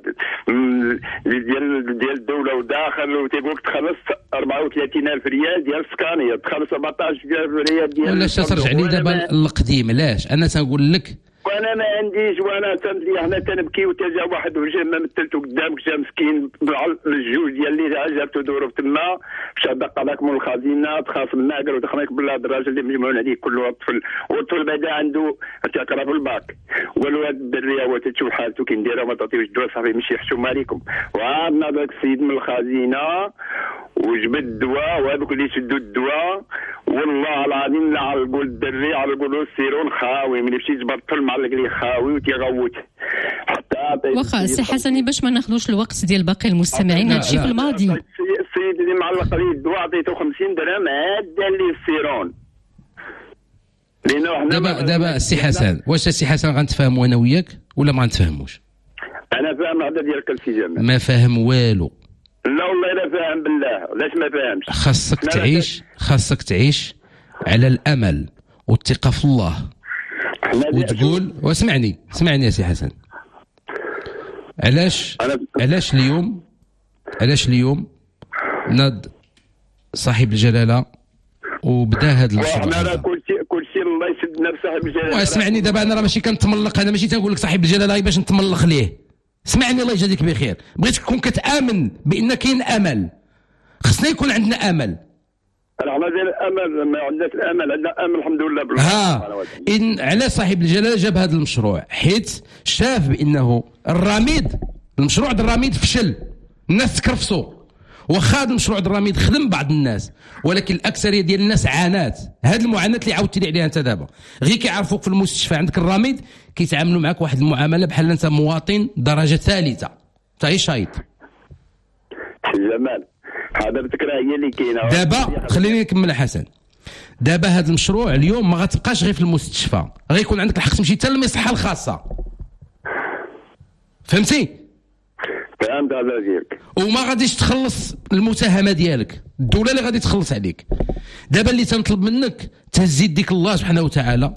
ديال الدوله، وداخل وتيقول لك تخلص 34,000 ريال ديال السكانيه، تخلص 14,000 ريال ديال. ولا ترجع لي دابا القديم. علاش انا تنقول لك وانا ما عنديش، وانا تملي حنا تنبكي وتجا واحد وجه ما مثلته قدامك، جا مسكين الجوج ديال اللي عجبته دورو تما مشى دق عليك من الخزينه تخاف الناقر ودخلك بالله الدراجه اللي مجموعين عليه كله الطفل، والطفل بعدا عنده تقرا في الباك، والواد الدريه هو تشوف حالته كي نديرها ما تعطيوش الدواء صافي ماشي يحشوم عليكم. وعندنا ذاك السيد من الخزينه وجبد الدواء وهذوك اللي يشدوا الدواء والله العظيم لا علقوا الدري علقوا السيرون خاوي، ملي مشيت بالطفل معلق ليه خاوي وتيغوت حتى واخا سي حسني باش ما ناخذوش الوقت ديال باقي المستمعين، هادشي في الماضي. السيد اللي معلق ليه الدواء عطيته 50 درهم عاد دار ليه السيرون. دابا السي حسن، واش السي حسن غنتفاهموا انا وياك ولا ما غنتفاهموش؟ انا فاهم الهضره ديالك السي جمال. ما فاهم والو. لا والله لا فاهم بالله، علاش ما فاهمش؟ خاصك تعيش على الامل والثقه في الله وتقول واسمعني يا سي حسن. علاش اليوم ناض صاحب الجلاله وبدا هذا المشروع؟ انا كل شيء الله يسد نفس صاحب الجلاله. واسمعني دابا انا راه ماشي كنتملق، انا ماشي تنقول لك صاحب الجلاله باش نتملق ليه. اسمعني الله يجازيك بخير، بغيت تكون كتامن بان كاين امل، خصنا يكون عندنا امل. انا مازال الامل، ما عندناش الامل، عندنا امل الحمد لله بالله. ان على صاحب الجلاله جاب هذا المشروع حيت شاف بانه المشروع ديال الرميد فشل، الناس تكرفسوا، واخا المشروع ديال الرميد خدم بعض الناس ولكن الاكثريه ديال الناس عانات. هذه المعاناه اللي عاودتي لي عليها انت دابا، غير كيعرفوك في المستشفى عندك الرميد كيتعاملوا معك واحد المعامله بحال انت مواطن درجه ثالثه، انت هي شايط. جمال حضرتك راه هي اللي كاينه دابا. خليني نكمل حسن. دابا هذا المشروع اليوم ما غتبقاش غير في المستشفى، غيكون عندك الحق تمشي حتى للمصحه الخاصه، فهمتي؟ فهمت هذا ديالك. وما غاديش تخلص المساهمه ديالك، الدوله اللي غادي تخلص عليك. دابا اللي تنطلب منك تهز يديك الله سبحانه وتعالى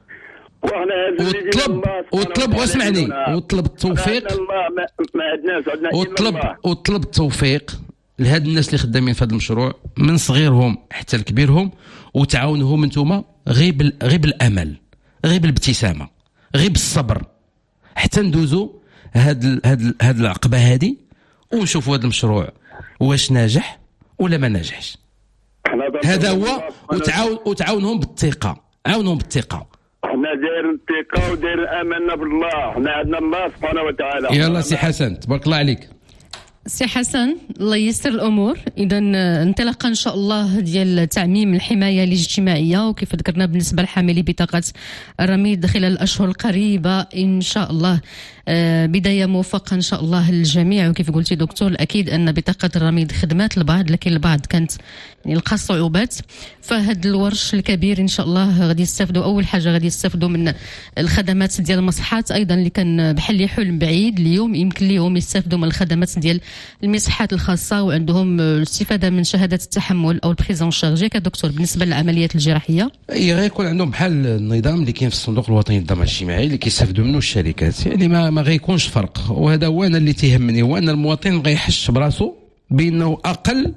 وطلب واسمعني، وطلب التوفيق، وطلب التوفيق لهاد الناس اللي خدامين في هذا المشروع من صغيرهم حتى لكبيرهم، وتعاونهم انتم غير بالامل، غير بالابتسامه، غير بالصبر، حتى ندوزوا هاد العقبه هذه ونشوفوا هذا المشروع واش ناجح ولا ما ناجحش. هذا هو. وتعاونهم بالثقه، عاونهم بالثقه. حنا داير الثقه وداير املنا بالله، حنا عندنا الله سبحانه وتعالى. يلا سي حسن تبارك الله عليك. سي حسن الله ييسر الامور. اذا انطلاقا ان شاء الله ديال تعميم الحمايه الاجتماعيه، وكيف ذكرنا بالنسبه لحاملي بطاقه الرميد خلال الاشهر القريبه ان شاء الله بدايه موفقه ان شاء الله للجميع. وكيف قلتي دكتور اكيد ان بطاقه الرميد خدمات البعض، لكن البعض كانت لقى صعوبات. فهاد الورش الكبير ان شاء الله غادي يستافدوا، اول حاجه غادي يستافدوا من الخدمات ديال المصحات ايضا اللي كان بحال حلم بعيد، اليوم يمكن لهم يستافدوا من الخدمات ديال المصحات الخاصه وعندهم الاستفاده من شهاده التحمل او البريزون شارجي كدكتور بالنسبه للعمليات الجراحيه. غيكون عندهم بحال النظام اللي كاين في الصندوق الوطني للضمان الاجتماعي اللي كيستافدوا منه الشركات، يعني ما غيكونش فرق. وهذا هو انا اللي تيهمني، هو ان المواطن غيحس براسو بانه اقل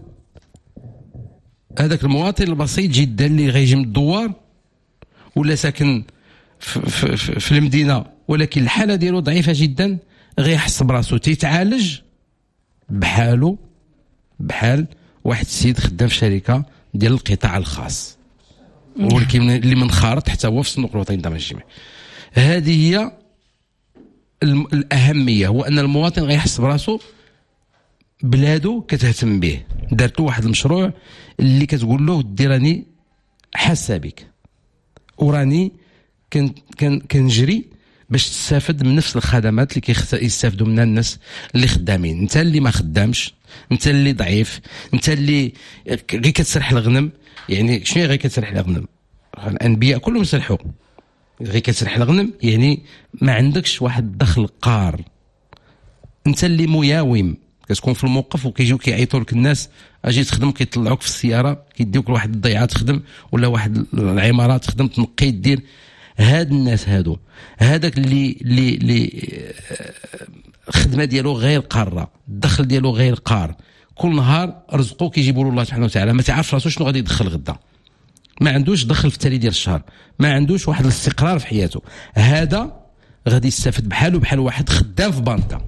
هذاك المواطن البسيط جدا اللي غيجي من الدوار ولا ساكن في المدينه ولكن الحاله ديالو ضعيفه جدا، غيحس براسو تيتعالج بحالو بحال واحد السيد خدام في شركه ديال القطاع الخاص ولكن اللي منخرط حتى هو في الصندوق الوطني للضمان الاجتماعي. هذه هي الاهميه، هو ان المواطن غيحس براسو بلادو كتهتم به. دارت له واحد المشروع اللي كتقول له ودي راني حاسه بك وراني كنجري باش تستافد من نفس الخدمات اللي كيستافدوا منها الناس اللي خدامين. انت اللي ما خدامش، انت اللي ضعيف، انت اللي غير كتسرح الغنم. يعني شنو غير كتسرح الغنم؟ الانبياء كلهم سرحوا. غير كتسرح الغنم يعني ما عندكش واحد الدخل قار، انت اللي مياوم، كتكون في الموقف وكيجيو كيعيطوا لك الناس اجي تخدم، كيطلعوك في السياره كيديوك لواحد الضيعه تخدم ولا واحد العماره تخدم، تنقي دير. هاد الناس هذاك اللي الخدمه ديالو غير قاره، الدخل ديالو غير قار، كل نهار رزقه كيجيبوا له الله سبحانه وتعالى، ما تعرفش راسو شنو غادي يدخل غدا. ما عندوش دخل في التالي ديال الشهر، ما عندوش واحد الاستقرار في حياته، هذا غادي يستافد بحاله بحال واحد خدام في بنكه.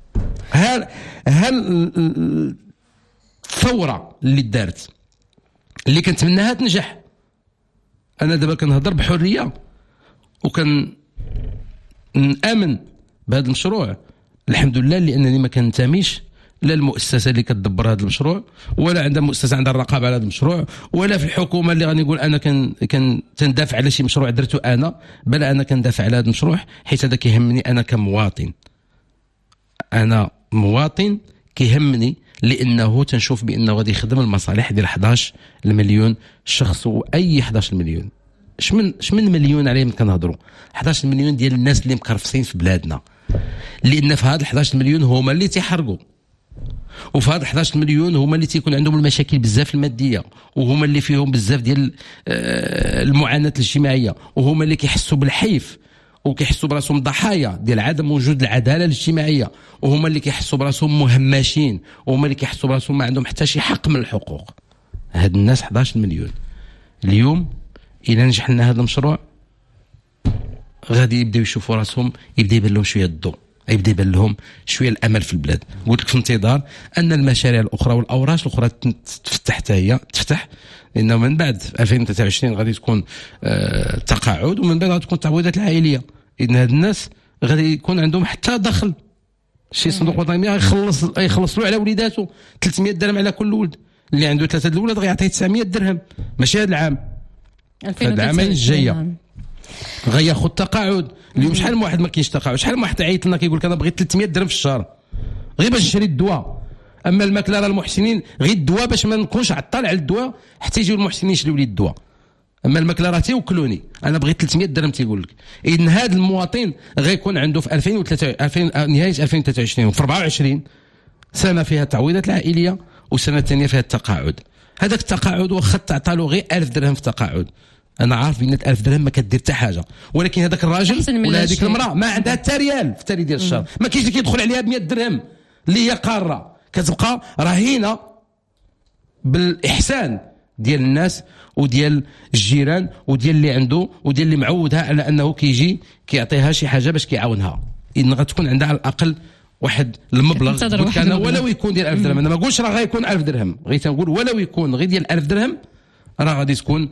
هل الثوره اللي دارت اللي كنتمناها تنجح، انا دابا كنهضر بحريه وكان نامن بهذا المشروع الحمد لله، لانني ما كنتميش لا المؤسسه اللي كتدبر هذا المشروع، ولا عندها مؤسسه عندها الرقابه على هذا المشروع، ولا في الحكومه اللي غادي نقول انا تندافع على شي مشروع درته انا، بل انا كندافع على هذا المشروع حيت هذا كيهمني انا كمواطن. انا مواطن كيهمني لانه تنشوف بانه غادي يخدم المصالح ديال 11 مليون شخص، واي 11 مليون شمن مليون عليهم كنهضروا، 11 مليون ديال الناس اللي مكرفسين في بلادنا، لان في هاد 11 مليون هما اللي تيحرقوا، وفي هاد 11 مليون هما اللي تيكون عندهم المشاكل بزاف الماديه، وهما اللي فيهم بزاف ديال المعاناه الاجتماعيه، وهما اللي كيحسوا بالحيف وكيحسوا براسهم ضحايا ديال عدم وجود العداله الاجتماعيه، وهما اللي كيحسوا براسهم مهمشين، وهما اللي كيحسوا براسهم ما عندهم حتى شي حق من الحقوق. هاد الناس 11 مليون اليوم إذا نجح لنا هذا المشروع غادي يبداو يشوفوا راسهم، يبدا يبان لهم شويه الضوء، يبدا يبان لهم شويه الامل في البلاد. قلت لك في انتظار ان المشاريع الاخرى والاوراش الاخرى تفتح حتى هي تفتح، لانه من بعد 2023 غادي تكون تقاعد، ومن بعد غادي تكون التعويضات العائليه. اذا هاد الناس غادي يكون عندهم حتى دخل، شي صندوق وطني يخلص له على وليداته 300 درهم على كل ولد، اللي عنده 3 الولاد غيعطيه 900 درهم، ماشي هذا العام، هذا العامين الجايه غياخذ تقاعد. اليوم شحال من واحد ما كاينش تقاعد، شحال من واحد عيط لنا كيقول لك انا بغيت 300 درهم في الشهر غير باش نشري الدواء. اما الماكله راه المحسنين غير الدواء باش ما نكونش عطال على الدواء حتى يجيو المحسنين يشريو لي الدواء، اما الماكله راه تيوكلوني انا بغيت 300 درهم تيقول لك. اذا هذا المواطن غيكون عنده في 2023 نهايه 2023 وفي 24 سنه فيها التعويضات العائليه، وسنه ثانيه فيها التقاعد. هذاك التقاعد واخا تعطى له غير 1000 درهم في التقاعد، انا عارف بان 1000 درهم ما كدير حتى حاجه، ولكن هذاك الراجل ولا هذيك المراه ما عندها حتى ريال في التالي ديال الشهر، ما كاينش اللي كيدخل عليها ب 100 درهم اللي هي قاره، كتبقى رهينه بالاحسان ديال الناس وديال الجيران وديال اللي عنده وديال اللي معودها على انه كيجي كيعطيها شي حاجه باش كيعاونها. اذا غتكون عندها على الاقل واحد المبلغ كان ولو يكون ديال 1000 درهم. انا ما نقولش راه غيكون 1000 درهم، غير تنقول ولو يكون غير ديال 1000 درهم راه غادي تكون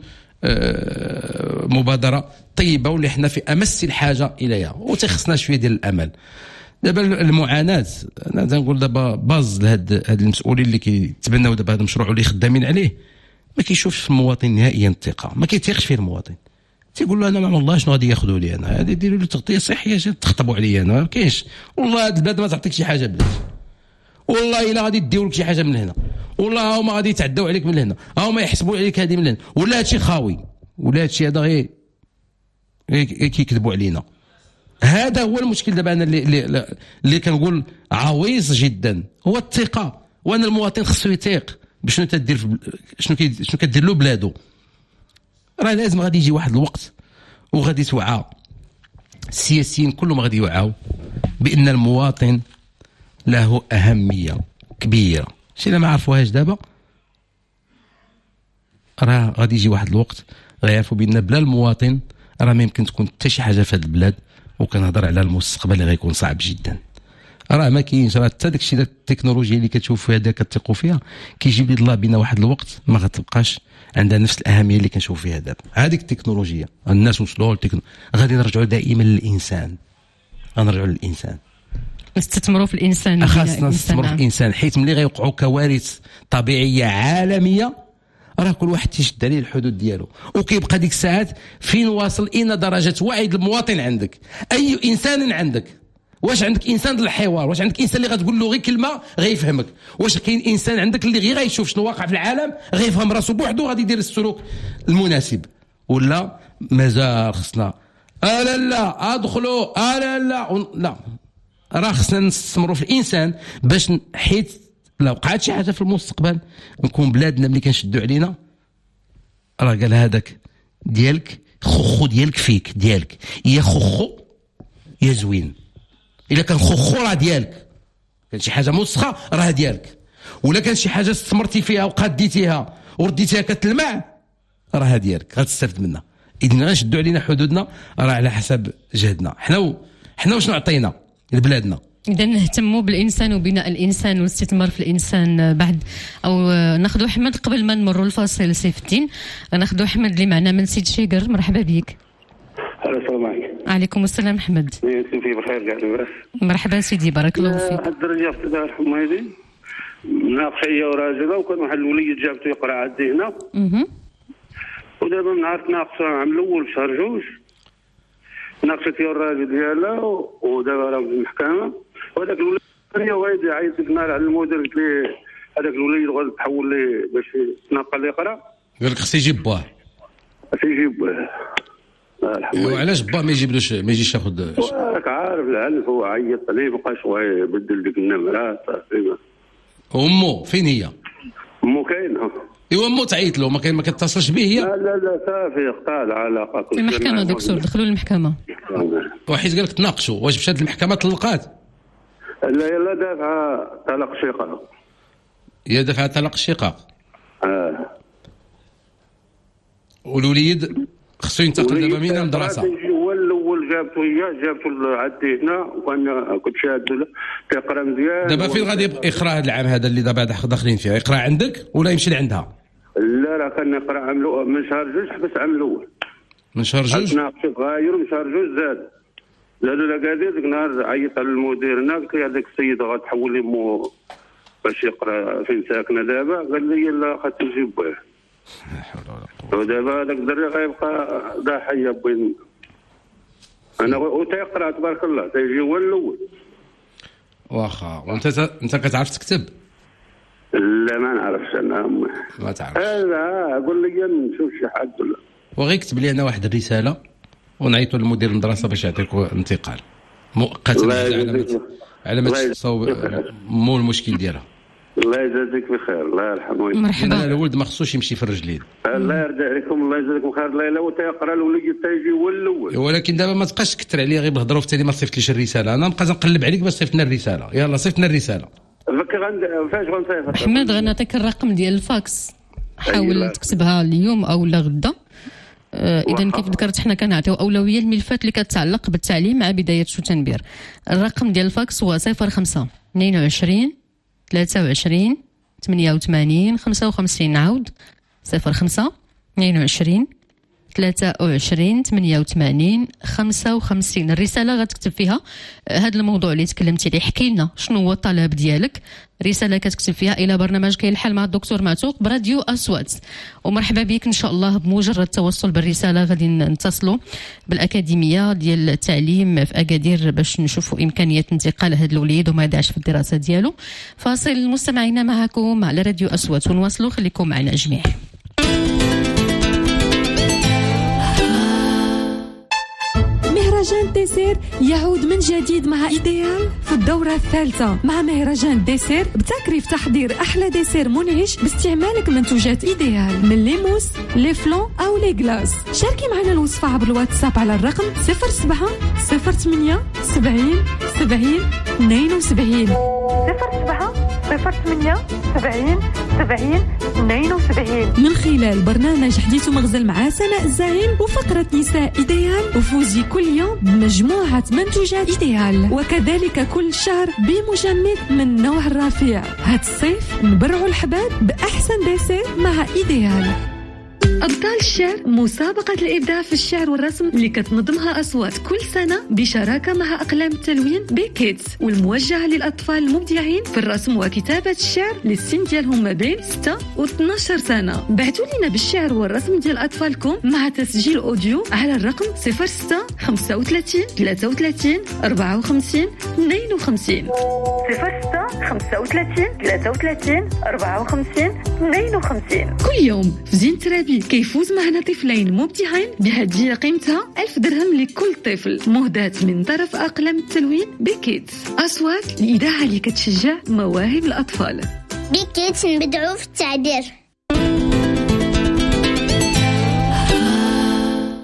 مبادره طيبه واللي حنا في امس الحاجه اليها، وتخصنا شويه ديال الامل. دابا المعاناه انا تنقول دابا باز لهاد المسؤولين اللي كيتبناو دابا هذا المشروع واللي خدامين عليه ما كيشوفش في المواطن نهائيا الثقه، ما كيتيقش فيه المواطن، تيقول له انا ما والله شنو غادي ياخذوا لي انا، غادي يديروا لي تغطيه صحيه تخطبوا عليا انا، ما كاينش والله هاد البلاد ما تعطيك شي حاجه بلاد، والله الا غادي يديروا لك شي حاجه من هنا، والله هما غادي يتعداو عليك من هنا، هما يحسبوا عليك هذه من هنا، ولا هادشي خاوي، ولا هادشي هذا غير كيكذبوا علينا. هذا هو المشكل دابا انا اللي كنقول عويص جدا، هو الثقه، وان المواطن خصو يثيق بشنو تدير شنو كدير له بلادو. راه لازم غادي يجي واحد الوقت وغادي توعى السياسيين كلهم غادي يوعاو بان المواطن له اهميه كبيره. شي ما عرفوهاش دابا راه غادي يجي واحد الوقت غيعرفوا بان بلا المواطن راه ما يمكن تكون حتى شي حاجه في هذه البلاد. وكنهضر على المستقبل اللي غيكون صعب جدا، راه ما كاينش، راه حتى داكشي التكنولوجيا اللي كتشوف فيها كتثقوا فيها كيجيب لي الله بينا واحد الوقت ما غتبقاش عندها نفس الاهميه اللي كنشوف فيها دابا. هذيك التكنولوجيا الناس وصلوا غادي نرجعوا دائما للانسان، غنرجعوا للانسان، نستثمروا في الانسان، خاصنا نستثمروا في الانسان، حيت ملي غيوقعوا كوارث طبيعيه عالميه راه كل واحد تيشد عليه الحدود ديالو، وكيبقى ديك الساعات فين واصل اين درجه وعي المواطن عندك، اي انسان عندك. واش عندك انسان للحوار، واش عندك انسان اللي غتقول له غير كلمه غيفهمك، واش كاين انسان عندك اللي غير غيشوف شنو واقع في العالم غيفهم راسو بوحدو غادي يدير السلوك المناسب، ولا مازال خصنا لا ادخلوا لا راه خصنا نستثمروا في الانسان باش حيت لو وقعت شي حاجه في المستقبل نكون بلادنا ملي كنشدوا علينا راه قال هذاك ديالك خوخو ديالك فيك ديالك يا خوخو يا زوين. الا كان خوخو راه ديالك، كان شي حاجه مسخه راه ديالك، ولا كان شي حاجه استثمرتي فيها وقديتيها ورديتيها كتلمع راها ديالك غتستافد منها. اذا غنشدوا علينا حدودنا راه على حسب جهدنا حنا واش نعطينا لبلادنا. إذا نهتموا بالإنسان وبناء الإنسان والاستثمار في الإنسان. بعد أو ناخذوا أحمد قبل ما نمروا الفاصل سيف الدين. ناخذوا أحمد اللي معنا من سيد شيقر. مرحبا بك. السلام عليكم. عليكم السلام أحمد. سيدي بخير كاع لاباس. مرحبا سيدي بارك الله فيك. واحد الدرجة في دار حميدي ناقشه هي وراجلها وكان واحد الوليد جابته يقرا عندي هنا. ودابا من نهار تناقشوا عام الاول في شهر جوج ناقشت هي الراجل ديالها ودابا راه في المحكمه. وهذاك الوليد غادي يعيط لك نهار على المدير قلت ليه هذاك الوليد غادي تحول ليه باش يتنقل لي يقرا. قال لك خصو يجيب باه. وعلاش باه ما يجيش ياخذ؟ راك عارف العنف هو عيط عليه بقى شويه يبدل ديك النمره صافي. امو فين هي؟ امو كاينه. ايوا امو تعيط له ما كتصلش به هي؟ لا صافي قطع العلاقه. المحكمه دكتور دخلوا للمحكمه. وحيت قال لك تناقشوا واش مشات المحكمه طلقات؟ لا دافعه طلاق الشقاق. هي دافعه طلاق الشقاق. والوليد خصو ينتقل دابا من المدرسه. هو الاول جابته عندي هنا وانا كنت شاهد تيقرا مزيان. دابا فين غادي يقرا هذا العام هذا اللي دابا داخلين فيه؟ يقرا عندك ولا يمشي لعندها؟ لا راه كان يقرا عام الاول من شهر جوج حبس عام الاول. من شهر جوج؟ ناقص غاير من شهر جوج زادوا لكادير ديك النهار عيط على المدير هنا قلت له هذاك السيد غتحول لي مو باش يقرا فين ساكنه دابا. قال لي لا خاطر نجيب باه. لا حول ولا قوه. ودابا هذاك الدري غيبقى ضحيه بين انا وتيقرا تبارك الله تيجي هو الاول. واخا وانت كتعرف تكتب؟ لا ما نعرفش انا. ما تعرفش؟ لا قول لي نشوف شي حد ولا وغير كتب لي انا واحد الرساله ونعيطوا لمدير المدرسه باش يعطيك انتقال مؤقتا على ما تصاوب مو المشكل ديالها. الله يجازيك بخير الله يرحمه. مرحبا. الولد ما خصوش يمشي في الرجلين. الله يرضى عليكم الله يجازيكم خير. لا الا وتيقرا الوليد تيجي هو الاول. ولكن دابا ما تبقاش تكثر عليا غير بالهضره وفتاني ما صيفطليش الرساله. انا نبقى نقلب عليك باش صيفطنا الرساله. يلا صيفطنا الرساله. فاش غنصيفط؟ احمد غنعطيك الرقم ديال الفاكس حاول تكتبها اليوم او لا غدا. اذا كيف ذكرت حنا كنعطيو اولويه للملفات اللي كتعلق بالتعليم مع بدايه شتنبير. الرقم ديال الفاكس هو 05 22 23 88 55. نعاود 05 22 23 88 55. الرساله غتكتب فيها هذا الموضوع اللي تكلمتي عليه. حكي لنا شنو هو الطلب ديالك. رساله كتكتب فيها الى برنامج كاين الحل مع الدكتور معتوق براديو اصوات. ومرحبا بك ان شاء الله. بمجرد التوصل بالرساله غادي نتصلوا بالاكاديميه ديال التعليم في اكادير باش نشوفوا امكانيه انتقال هذا الوليد وما يضيعش في الدراسه ديالو. فاصل مستمعينا معكم على راديو اصوات ونواصلوا. خليكم معنا جميع. مهرجان ديسير يعود من جديد مع إيديال في الدورة الثالثة مع مهرجان ديسير بتكريف تحضير أحلى ديسير منعش باستعمالك منتوجات إيديال من ليموس ليفلون أو لي غلاس. شاركي معنا الوصفة عبر الواتساب على الرقم 07 08 70 70 72 07 08 70 70 72 من خلال برنامج حديث مغزل مع سناء الزعيم وفقرة نساء إيديال. وفوزي كل يوم بمجموعة منتوجات إيديال وكذلك كل شهر بمجمد من نوع الرفيع. هاد الصيف نبرعوا الحباب بأحسن ديسير مع إيديال. أبطال الشعر مسابقة الإبداع في الشعر والرسم اللي كتنظمها أصوات كل سنة بشراكة مع أقلام التلوين بكيدز والموجهة للأطفال المبدعين في الرسم وكتابة الشعر للسن ديالهم ما بين 6 و 12 سنة. بعتوا لنا بالشعر والرسم ديال أطفالكم مع تسجيل أوديو على الرقم 06 35 33 54 52 06 35 33 54 52. كل يوم في زين ترابي كيفوز معنا طفلين مبدعين بهدية قيمتها 1000 درهم لكل طفل مهداة من طرف أقلام التلوين بكيدز. أصوات الإذاعة اللي كتشجع مواهب الأطفال. بكيدز نبدعوا في التعبير.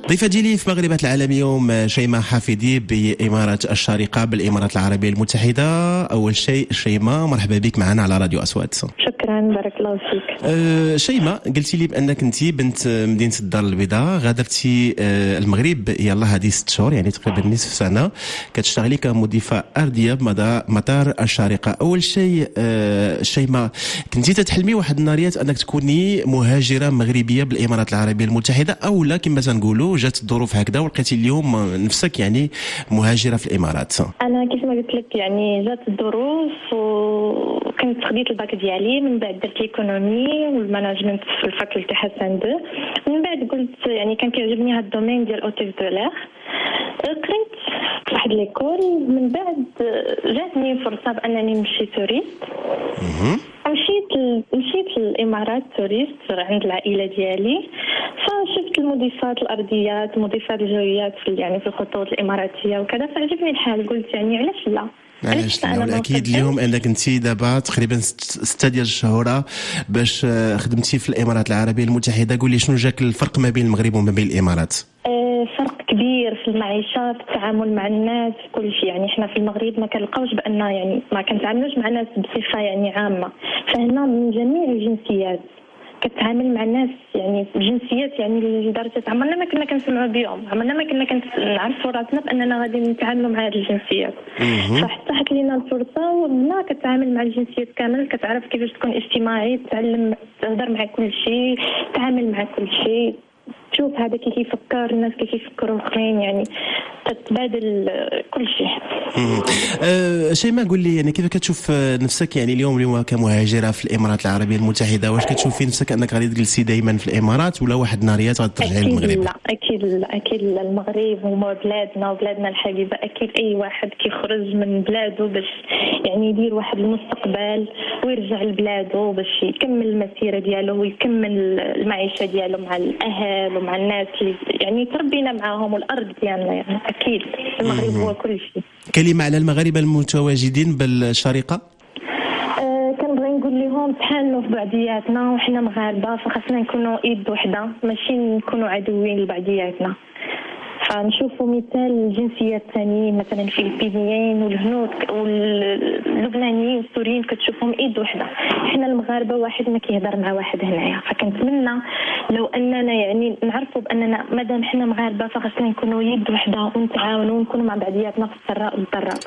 ضيفة ديالي في مغربات العالم اليوم شيماء حافظي بإمارة الشارقة بالإمارات العربية المتحدة. أول شيء شيماء مرحبا بك معنا على راديو أصوات. شكرا بارك الله فيك. شيماء قلتي لي بأنك أنت بنت مدينة الدار البيضاء، غادرتي المغرب يلا هذه 6 شهور يعني تقريبا نصف سنة، كتشتغلي كمضيفة أرضية بمطار الشارقة. أول شيء شيماء كنتي تتحلمي واحد النهاريات أنك تكوني مهاجرة مغربية بالإمارات العربية المتحدة، أو لا كما تنقولوا جات الظروف هكذا ولقيتي اليوم نفسك يعني مهاجرة في الإمارات؟ أنا كيف ما قلت لك يعني جات الظروف وكنت خديت الباك ديالي، من بعد درت ليكونومي والماناجمنت في الفاكولتي حسن 2. من بعد قلت يعني كان كيعجبني هذا الدومين ديال اوتيل دولار، قريت واحد ليكول. من بعد جاتني فرصه بانني نمشي توريست. مشيت الامارات توريست عند العائله ديالي، فشفت المضيفات الارضيات المضيفات الجويات في الخطوط الاماراتيه وكذا، فعجبني الحال. قلت يعني علاش لا. علاش لا. اكيد اليوم انك انت دابا تقريبا 6 ديال الشهور باش خدمتي في الامارات العربيه المتحده. قول لي شنو جاك الفرق ما بين المغرب وما بين الامارات؟ فرق كبير في المعيشه، في التعامل مع الناس، في كل شيء. يعني احنا في المغرب ما كنلقاوش بان يعني ما كنتعاملوش مع الناس بصفه يعني عامه، فهنا من جميع الجنسيات كتعامل مع الناس يعني بجنسيات يعني لدرجه عمرنا ما كنا كنسمعوا بهم، عمرنا ما كنا كنعرفوا راسنا باننا غادي نتعاملوا مع هذه الجنسيات. فحتى حت لينا الفرصه وهنا كتعامل مع الجنسيات كامل، كتعرف كيفاش تكون اجتماعي، تتعلم تهضر مع كل شيء، تتعامل مع كل شيء، تشوف هذا كيف يفكر الناس كيف يفكروا الاخرين، يعني تتبادل كل شيء. شيماء قول لي يعني كيف كتشوف نفسك يعني اليوم كمهاجره في الامارات العربيه المتحده؟ واش كتشوفي نفسك انك غادي تجلسي دائما في الامارات ولا واحد النهاريات غادي ترجعي للمغرب؟ لا اكيد المغرب هو بلادنا الحبيبه. اكيد اي واحد كيخرج من بلاده باش يعني يدير واحد المستقبل ويرجع لبلاده باش يكمل المسيره ديالو ويكمل المعيشه ديالو مع الاهل ومع الناس اللي يعني تربينا معاهم والارض ديالنا. يعني اكيد المغرب هو كل شيء. كلمه على المغاربه المتواجدين بالشارقه. كنبغي نقول لهم تحالوا في بعضياتنا، وحنا مغاربه فخاصنا نكونوا ايد وحده، ماشي نكونوا عدوين لبعضياتنا. فنشوفوا مثال الجنسيات الثانيين مثلا الفلبينيين والهنود واللبنانيين والسوريين كتشوفهم ايد وحده. احنا المغاربه واحد ما كيهضر مع واحد هنايا، فكنتمنى لو اننا يعني نعرفوا باننا مادام احنا مغاربه فخاصنا نكونوا يد وحده ونتعاونوا ونكونوا مع بعضياتنا في السراء والضراء.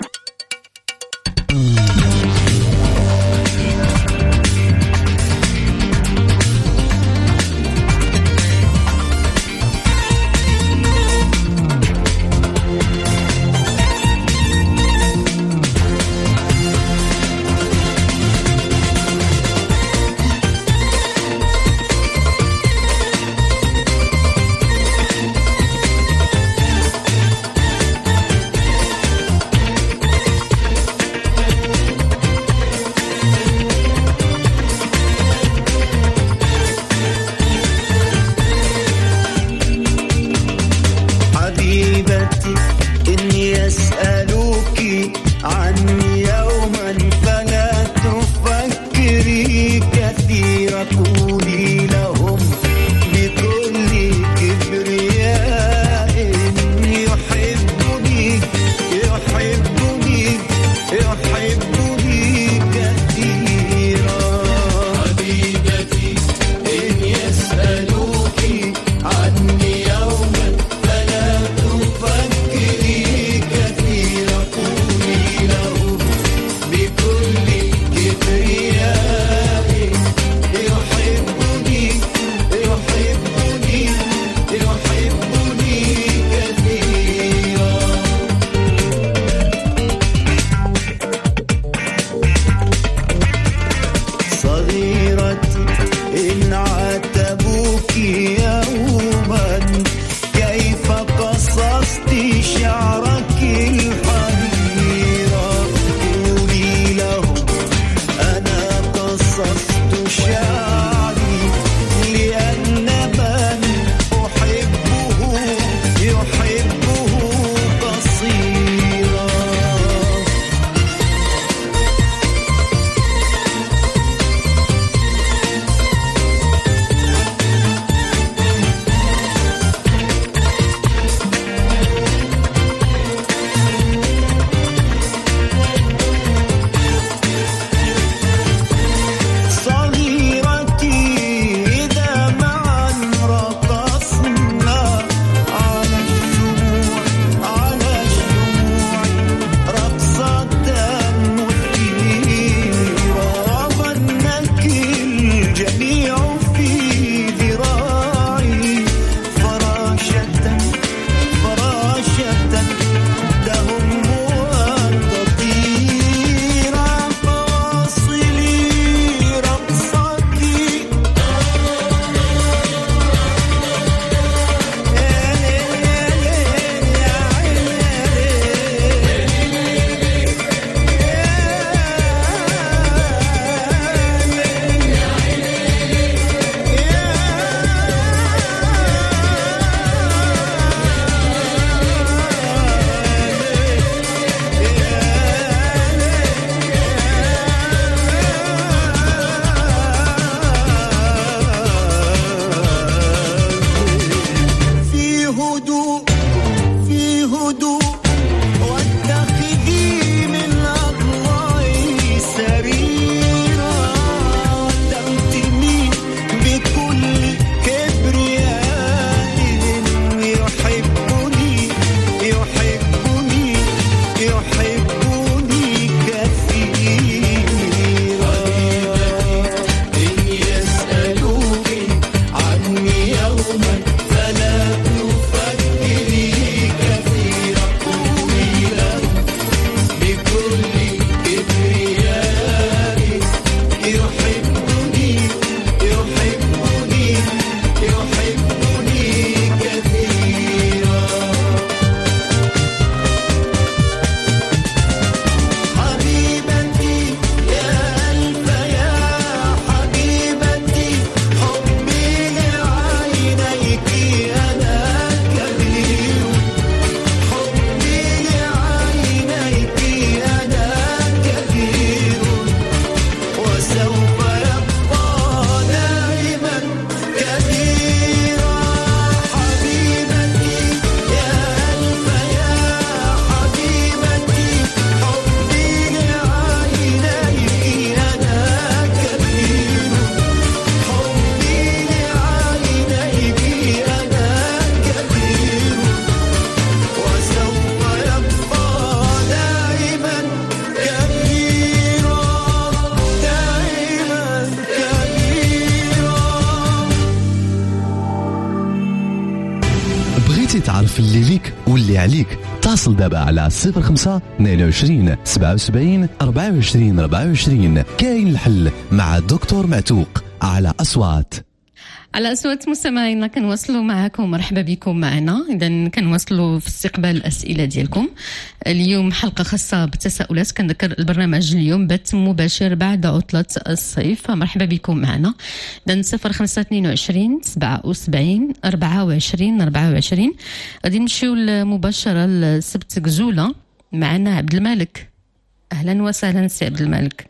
تعرف اللي ليك واللي عليك اتصل دابا على 05 22 77 24 24. كاين الحل مع الدكتور معتوق على أصوات. على أصوات مستمعينا كنواصلوا معكم. مرحبا بكم معنا. إذا كنواصلوا في استقبال الأسئلة ديالكم. اليوم حلقة خاصة بالتساؤلات. كنذكر البرنامج اليوم بث مباشر بعد عطلة الصيف، فمرحبا بكم معنا. إذا 0522 77 24 24. غادي نمشيو مباشرة لسبت غزولة. معنا عبد الملك. أهلا وسهلا سي عبد الملك.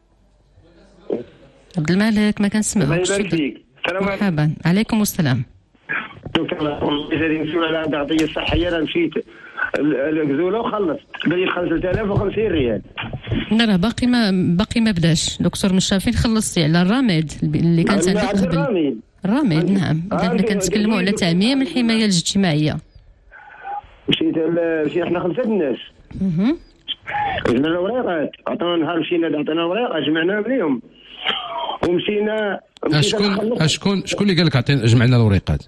عبد الملك ما كنسمعوكش. مرحبا. عليكم السلام. على التغطية الصحية راه مشيت الغزولة وخلصت قال لي 5050 ريال. راه باقي ما بداش. دكتور مشافين خلصتي على الراميد اللي كانت عندك قبل. الراميد نعم. إذا كنتكلموا على تعميم الحماية الاجتماعية. مشيت احنا 5 الناس. جمعنا الوريقات، عطانا نهار مشينا عطانا الوريقات جمعناهم ليهم ومشينا. شكون اللي قال لك جمعنا الوريقات؟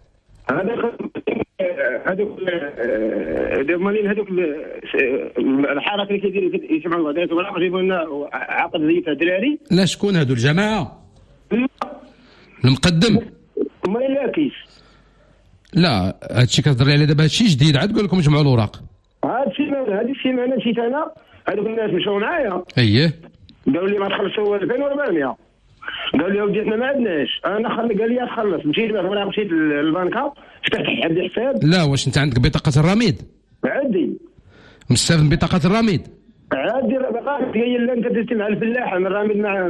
هذوك مالين هذوك الحركه اللي كيديروا يجمعوا الوظائف ولا يجيبوا لنا عقد زيت دراري. لا شكون هذو الجماعه؟ المقدم مالين لا كيس. لا هادشي كتهضري على دابا هادشي جديد عاد تقول لكم جمعوا الاوراق. هذه السيمانه مشيت انا هذوك الناس مشاو معايا. اييه قالوا لي ما تخلصوا 2400. قال لي ودي احنا ما عندناش. انا قال لي تخلص. مشيت للبنكه فتحت عندي حساب. لا واش انت عندك بطاقه الرميد؟ عندي. مستافد من بطاقه الرميد؟ عندي بطاقه هي اللي انت درتي مع الفلاحه من الرميد مع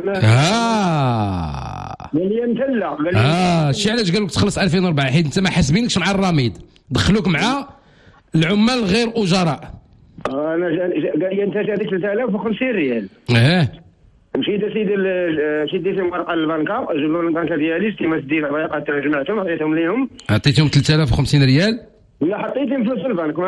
قال لي انت لا. شي علاش قال لك تخلص 2004 حيت انت ما حاسبينكش مع الرميد، دخلوك مع العمال غير اجراء. انا قال لي انت هذيك 3050 ريال. مشيت سيدي شديت ورقه للبنكه جبدوا لي البنكه ديالي كيما سديت الورقات جمعتهم عطيتهم ليهم. عطيتهم 3050 ريال؟ لا حطيتهم فلوس في البنك.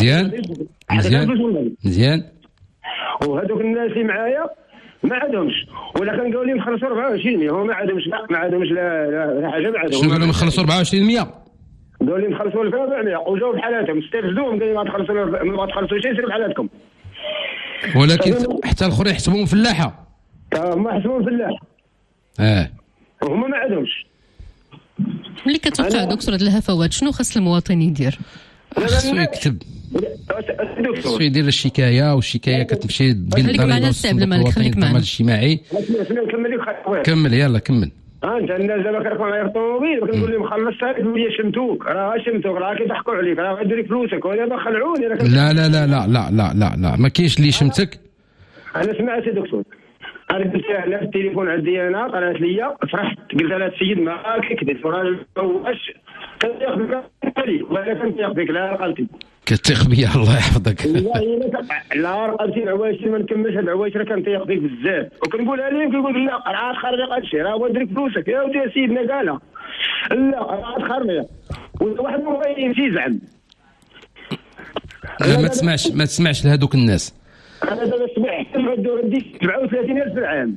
مزيان. وهذوك الناس اللي معايا ما عندهمش ولا كان قالوا لي نخلصوا 24. هو ما عندهمش لا حاجه. ما عندهمش. شنو قالوا لهم نخلصوا 2400؟ قالوا لي نخلصوا 2400 وجاوا بحالاتهم استفزوهم قال لي ما تخلصوش يصير بحالاتكم. ولكن حتى الاخرين يحسبوهم فلاحه. ما حسبوهم فلاحه. وهما ما عندهمش. ملي كتوقع دكتور هاد الهفوات شنو خاص المواطن يدير؟ خاصو يكتب. خاصو يدير الشكايه والشكايه كتمشي بين الضريبه والصندوق الوطني للضمان الاجتماعي. كمل يلا كمل. انت الناس دابا كيركبوا على الطوموبيل وكنقول لهم خلصت هذيك ولي شمتوك راه كيضحكوا عليك راه غيديروا فلوسك ودابا خلعوني. لا لا لا لا لا لا لا لا ما كاينش اللي شمتك. انا سمعت يا دكتور. انا قلتها لها في التليفون عندي انا قالت لي فرحت قلت لها السيد ما كذبت راجل واش كنثيق بك ولا كنثيق بك لا قلتي كتثيق بيا الله يحفظك. لا قلتي العوايش ما نكملش هاد العوايش راه كنثيق بك بزاف وكنقولها لهم كيقول لا راه تخرج هادشي راه هو درك فلوسك يا ودي سيدنا قالها لا راه تخرج واحد ما يمشي زعم. ما تسمعش لهذوك الناس. أنا دابا سمعت عندي 37,000 في العام.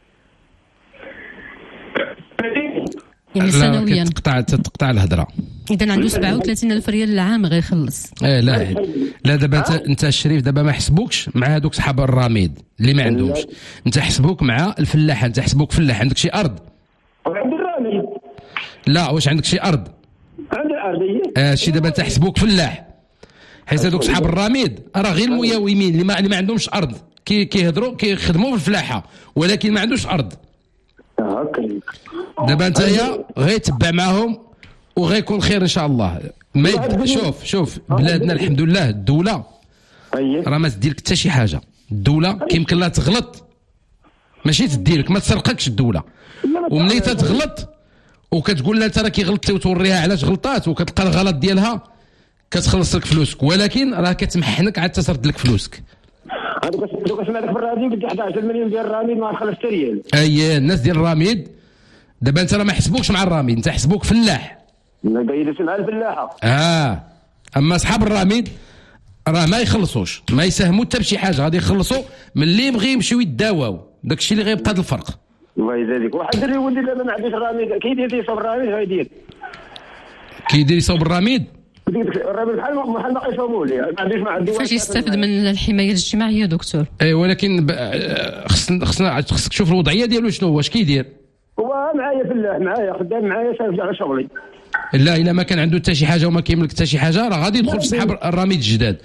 يعني سنويا. تقطع الهضره. إذا عنده 37,000 ريال العام غيخلص. لا دابا انت الشريف دابا ما حسبوكش مع هذوك صحاب الرميد اللي ما عندهمش. انت حسبوك مع الفلاح. انت حسبوك فلاح. عندك شي ارض؟ عندي الرميد. لا واش عندك شي ارض؟ عندي الارض. شي دابا انت حسبوك فلاح. حيت هذوك صحاب الرميد راه غير المياومين اللي ما عندهمش ارض كيهضروا كيخدموا في الفلاحه ولكن ما عندوش ارض. دابا انت غيتبع معاهم وغيكون خير ان شاء الله. شوف بلادنا الحمد لله الدوله راه ما تدير لك حتى شي حاجه. الدوله كيمكن لها تغلط ماشي تديرك ما تسرقكش الدوله. وملي تغلط وكتقول لها انت راه كيغلطتي وتوريها علاش غلطات وكتلقى الغلط ديالها كتخلص لك فلوسك ولكن راه كتمحنك عاد تسرد لك فلوسك. دوك سمعتك في الراديو قلت 11 مليون ديال الرميد ما خلص حتى ريال. الناس ديال الرميد دابا انت راه ما حسبوكش مع الرميد انت حسبوك فلاح. باين مع الفلاحه. اما اصحاب الرميد راه ما يخلصوش ما يساهموا حتى بشي حاجه غادي يخلصوا من اللي يبغي يمشيو يداواو داكشي اللي غيبقى هذا الفرق. الله يجازيك. واحد الدري ولدي دابا ما عندوش الرميد كيدير يصوب الرميد غيدير يصوب الرميد. الرابط بحال ما قيسوموا لي ما عنديش ما عندي. فاش يستافد من الحمايه الاجتماعيه دكتور؟ ولكن خصك تشوف الوضعيه ديالو شنو هو، اش كيدير. هو معايا في الله، معايا خدام، معايا سافر على شغلي. لا الا ما كان عنده حتى شي حاجه وما كيملك حتى شي حاجه راه غادي يدخل في سحاب الراميد الجداد،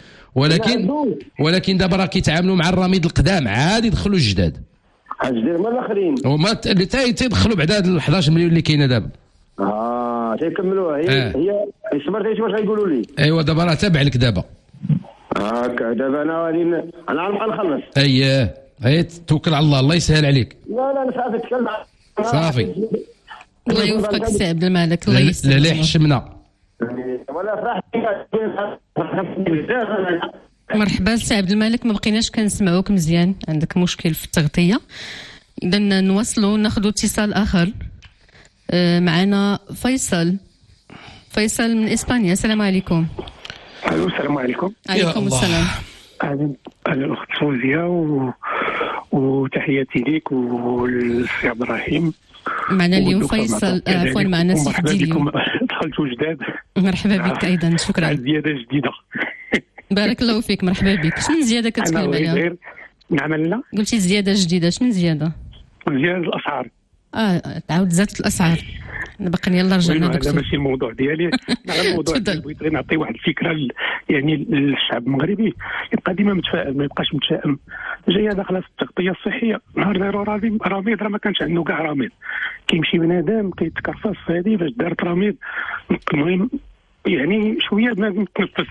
ولكن دابا راه كيتعاملوا مع الراميد القدام عادي يدخلوا الجداد. الجداد هما الاخرين هما اللي تيدخلوا بعد هاد 11 مليون اللي كاينه دابا. تيكملوها هي صبرتي واش غايقولوا لي. ايوا دابا راه تابع لك دابا. هكا دابا انا غادي غنبقى نخلص. اييه توكل على الله يسهل عليك. لا صافي تكلم صافي. الله يوفقك سي عبد الملك، الله يسلمك. لا حشمنا ولا فرحت بزاف. مرحبا سي عبد الملك، ما بقيناش كنسمعوك مزيان، عندك مشكل في التغطيه. اذا نواصلوا ناخذ اتصال اخر. معنا فيصل من اسبانيا. السلام عليكم. السلام عليكم. عليكم السلام. اهلا الاخت فوزيه وتحياتي ليك والسي عبد الرحيم. معنا اليوم فيصل، عفوا معنا سي فدي اليوم. دخلتوا جداد. مرحبا بك ايضا، شكرا. زياده جديده. بارك الله فيك، مرحبا بك. شنو زياده كتكلم عليها؟ نعم لا قلتي زياده جديده، شنو زياده؟ زياده الاسعار. تعاود زادت الاسعار. باقي يلا رجعنا دكتور. هذا ماشي الموضوع ديالي. الموضوع بغيت غير نعطي واحد الفكره يعني للشعب المغربي يبقى ديما متفائل، ما يبقاش متشائم. جايه داخله في التغطيه الصحيه، نهار داروا راميد راه ما كانش عنده كاع راميد، كيمشي بنادم كيتكرفص هذه باش دارت راميد. المهم يعني شويه ما تنفس.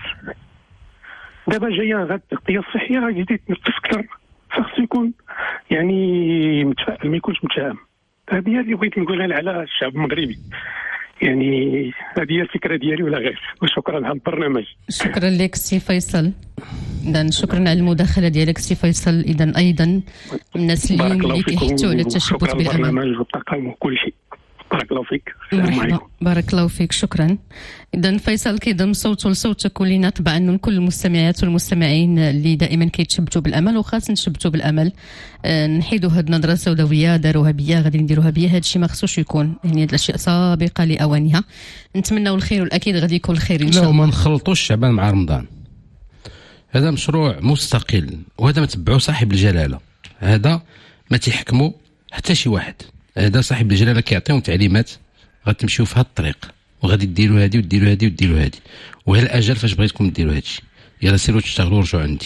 دابا جايه غاد التغطيه الصحيه غادي يتنفس اكثر، خاصو يكون يعني متفائل ما يكونش متشائم. هذه هي اللي بغيت نقولها على الشعب المغربي، يعني هذه هي الفكره ديالي ولا غير. وشكرا على البرنامج. شكرا لك سي فيصل. اذا شكرا على المداخله ديالك سي فيصل. اذا ايضا الناس اليوم اللي كيحثوا على التشبث بالامان. البرنامج والطاقم وكل شيء. بارك الله فيك. السلام عليكم. بارك الله فيك، شكرا. اذا فيصل كيضم صوته لصوتك، ولينا طبعا من كل المستمعات والمستمعين اللي دائما كيتشبتوا بالامل، وخاصه نتشبتوا بالامل. نحيدوا هاد النظره السوداويه، داروها بيا غادي نديروها بيا، هذا الشيء ما خصوش يكون، يعني هاد الاشياء سابقه لاوانها. نتمنوا الخير والاكيد غادي يكون الخير ان شاء الله. لا وما نخلطوش شعبان مع رمضان. هذا مشروع مستقل، وهذا ما تبعو صاحب الجلاله، هذا ما تيحكموا حتى شي واحد. هذا صاحب الجلاله كيعطيهم تعليمات غتمشيو في هذا الطريق، وغادي ديروا هذه وديروا هذه وديروا هذه، وهي الاجل فاش بغيتكم ديروا هذا الشيء، يلا سيروا تشتغلوا ورجعوا عندي.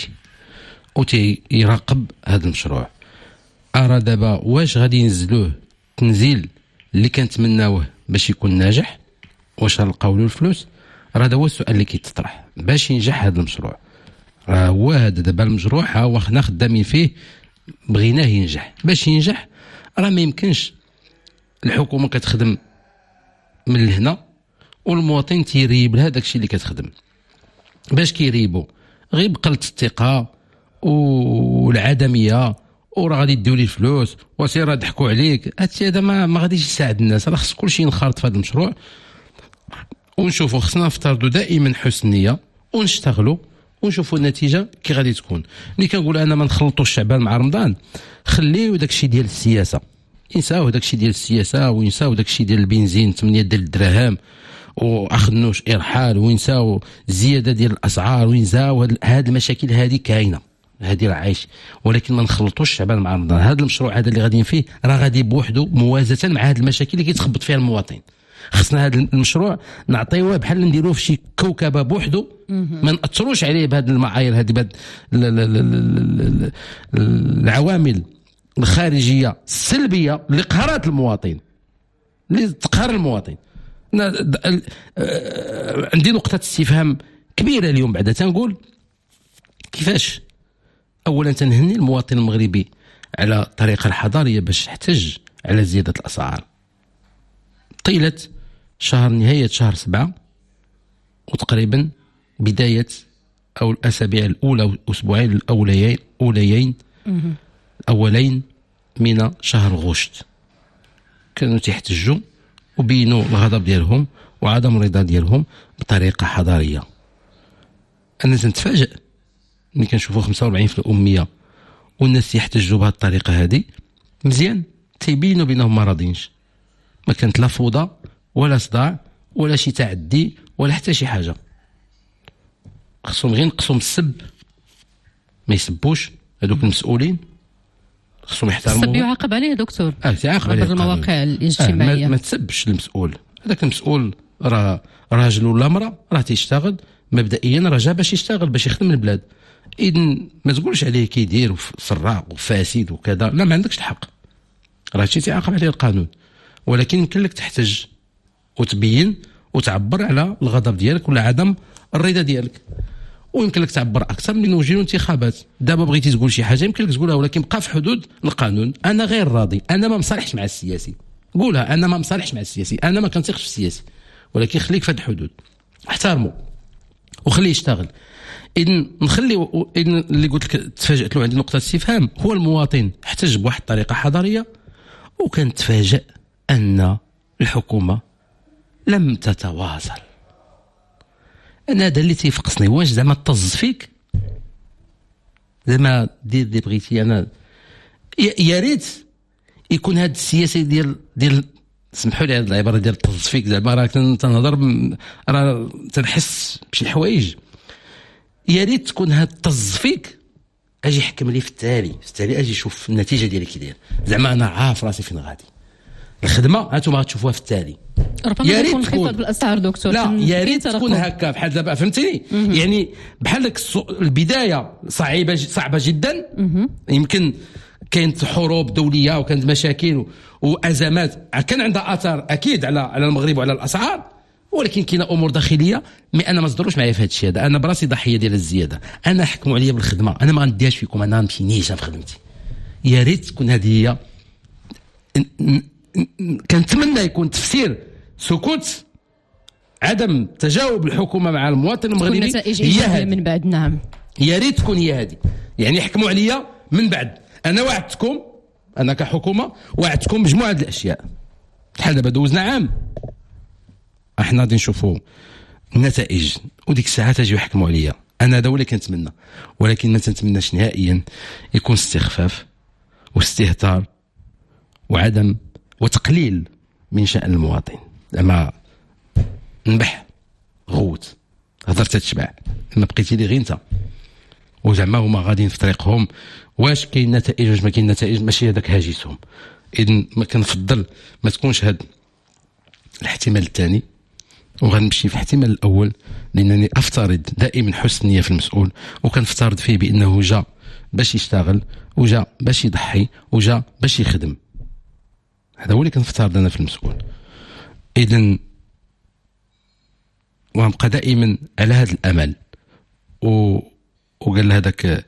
وتيراقب هذا المشروع. ارى دابا واش غادي ينزلوه تنزيل اللي كنتمناوه باش يكون ناجح، واش غنلقاو له الفلوس؟ راه هذا هو السؤال اللي كيتطرح باش ينجح هذا المشروع. راه هو هذا دابا المشروع ها هو حنا خدامين فيه، بغيناه ينجح. باش ينجح راه ما يمكنش الحكومه كتخدم من لهنا والمواطن تيريب لهذاك الشيء اللي كتخدم. باش كيريبوا غير بقلة الثقه والعدميه، وراه غادي يديو لي الفلوس وسير ضحكوا عليك. هادشي هذا ما غاديش يساعد الناس. راه خص كلشي ينخرط في هذا المشروع، ونشوفوا خصنا نفترضوا دائما حسن نيه ونشتغلوا ونشوفوا النتيجه كي غادي تكون. اللي كنقول انا ما نخلطوش الشعبان مع رمضان، خليو داك الشيء ديال السياسه، ينساو داك الشيء ديال السياسه، وينساو داك الشيء ديال البنزين 8 ديال الدراهم واخذنوش ارحال، وينساو الزياده ديال الاسعار، وينساو هاد المشاكل هذه كاينه، هذه راه عايش. ولكن ما نخلطوش الشعبان مع رمضان. هذا المشروع هذا اللي غاديين فيه راه غادي بوحده موازاه مع هاد المشاكل اللي كيتخبط فيها المواطن. خصنا هذا المشروع نعطيوه بحال نديروه في شي كوكبه بوحده، ما ناثروش عليه بهذه المعايير هذه، بهذه العوامل الخارجيه السلبيه اللي قهرت المواطن، اللي تقهر المواطن. عندي نقطه استفهام كبيره اليوم بعدا. تنقول كيفاش اولا تنهني المواطن المغربي على الطريقه الحضاريه باش يحتج على زياده الاسعار طيله شهر، نهايه شهر 7 وتقريبا بدايه او الاسابيع الاولى والاسبوعين الاولين من شهر غشت. كانوا تيحتجوا وبينوا الغضب ديالهم وعدم الرضا ديالهم بطريقه حضاريه. انا تنتفاجئ ملي كنشوفوا 45 في الاميه والناس يحتجوا بهذه الطريقه هذه. مزيان تيبينوا بانهم ما راضينش، ما كانت لا فوضى ولا صداع ولا شي تعدي ولا حتى شي حاجه. خصهم غير نقصهم السب، ما يسبوش هذوك المسؤولين، خصهم يحترموا. السب يعاقب عليه دكتور، يعاقب عليه المواقع الاجتماعيه. ما تسبش المسؤول، هذاك المسؤول راه راجل ولا امراه راه تيشتغل مبدئيا، راه جا باش يشتغل باش يخدم البلاد. اذن ما تقولش عليه كيدير وسراق وفاسد وكذا، لا ما عندكش الحق، راه هادشي تيعاقب عليه القانون. ولكن يمكن لك تحتج وتبين وتعبر على الغضب ديالك ولا عدم الرضا ديالك، ويمكن لك تعبر اكثر من وجهه انتخابات. دابا بغيتي تقول شي حاجه يمكن لك تقولها، ولكن بقى في حدود القانون. انا غير راضي، انا ما مصالحش مع السياسي، قولها انا ما مصالحش مع السياسي، انا ما كنثقش في السياسي، ولكن خليك في هذه الحدود، احترمه وخليه يشتغل. إذن نخلي إذن اللي قلت لك تفاجأت له عندي نقطة استفهام، هو المواطن احتج بواحد الطريقة حضارية، وكان تفاجأ أن الحكومة لم تتواصل. أنا هذا اللي تيفقصني، واش زعما طز فيك زعما دير اللي بغيتي. أنا يا ريت يكون هذا السياسي ديال سمحوا لي هذه العبارة ديال طز فيك، زعما راه تنهضر راه تنحس بشي حوايج، يا ريت تكون هاد طز فيك اجي يحكم لي في التالي اجي يشوف النتيجه ديالي كي داير، زعما انا عارف راسي فين غادي. الخدمه هانتوما غتشوفوها في التالي. ربما يكون انخفاض بالاسعار دكتور، لا يا ريت تكون هكا بحال دابا، فهمتيني؟ يعني بحال داك البدايه صعبه جدا، يمكن كاينت حروب دوليه وكانت مشاكل وازمات كان عندها اثر اكيد على المغرب وعلى الاسعار، ولكن كاينه امور داخليه مي انا ما صدروش معايا في هذا الشيء هذا. انا براسي ضحيه ديال الزياده، انا حكموا عليا بالخدمه، انا ما غنديهاش فيكم، انا نمشي نيشان في خدمتي. يا ريت تكون هذه هي. كنتمنى يكون تفسير سكوت عدم تجاوب الحكومه مع المواطن المغربي نتائج ايجابيه من بعد. نعم يا ريت تكون هي هذه، يعني يحكموا عليا من بعد. انا وعدتكم، انا كحكومه وعدتكم مجموعه الاشياء، بحال دابا دوزنا عام احنا غادي نشوفوا النتائج، وديك الساعه تجيو يحكموا عليا. انا هذا هو اللي كنتمنى، ولكن ما تنتمناش نهائيا يكون استخفاف واستهتار وعدم وتقليل من شأن المواطن. زعما نبح غوت هضرت تشبع، ما بقيتي لي غير انت، وزعما هما غاديين في طريقهم، واش كاين نتائج واش ما كاين نتائج، ماشي هذاك هاجسهم. اذن ما كنفضل ما تكونش هذا الاحتمال الثاني، وغنمشي في الاحتمال الاول، لانني افترض دائما حسن نيه في المسؤول، وكنفترض فيه بانه جا باش يشتغل وجا باش يضحي وجا باش يخدم. هذا هو اللي كنفترض انا في المسؤول. اذن وغنبقى دائما على هذا الامل. وقال هذاك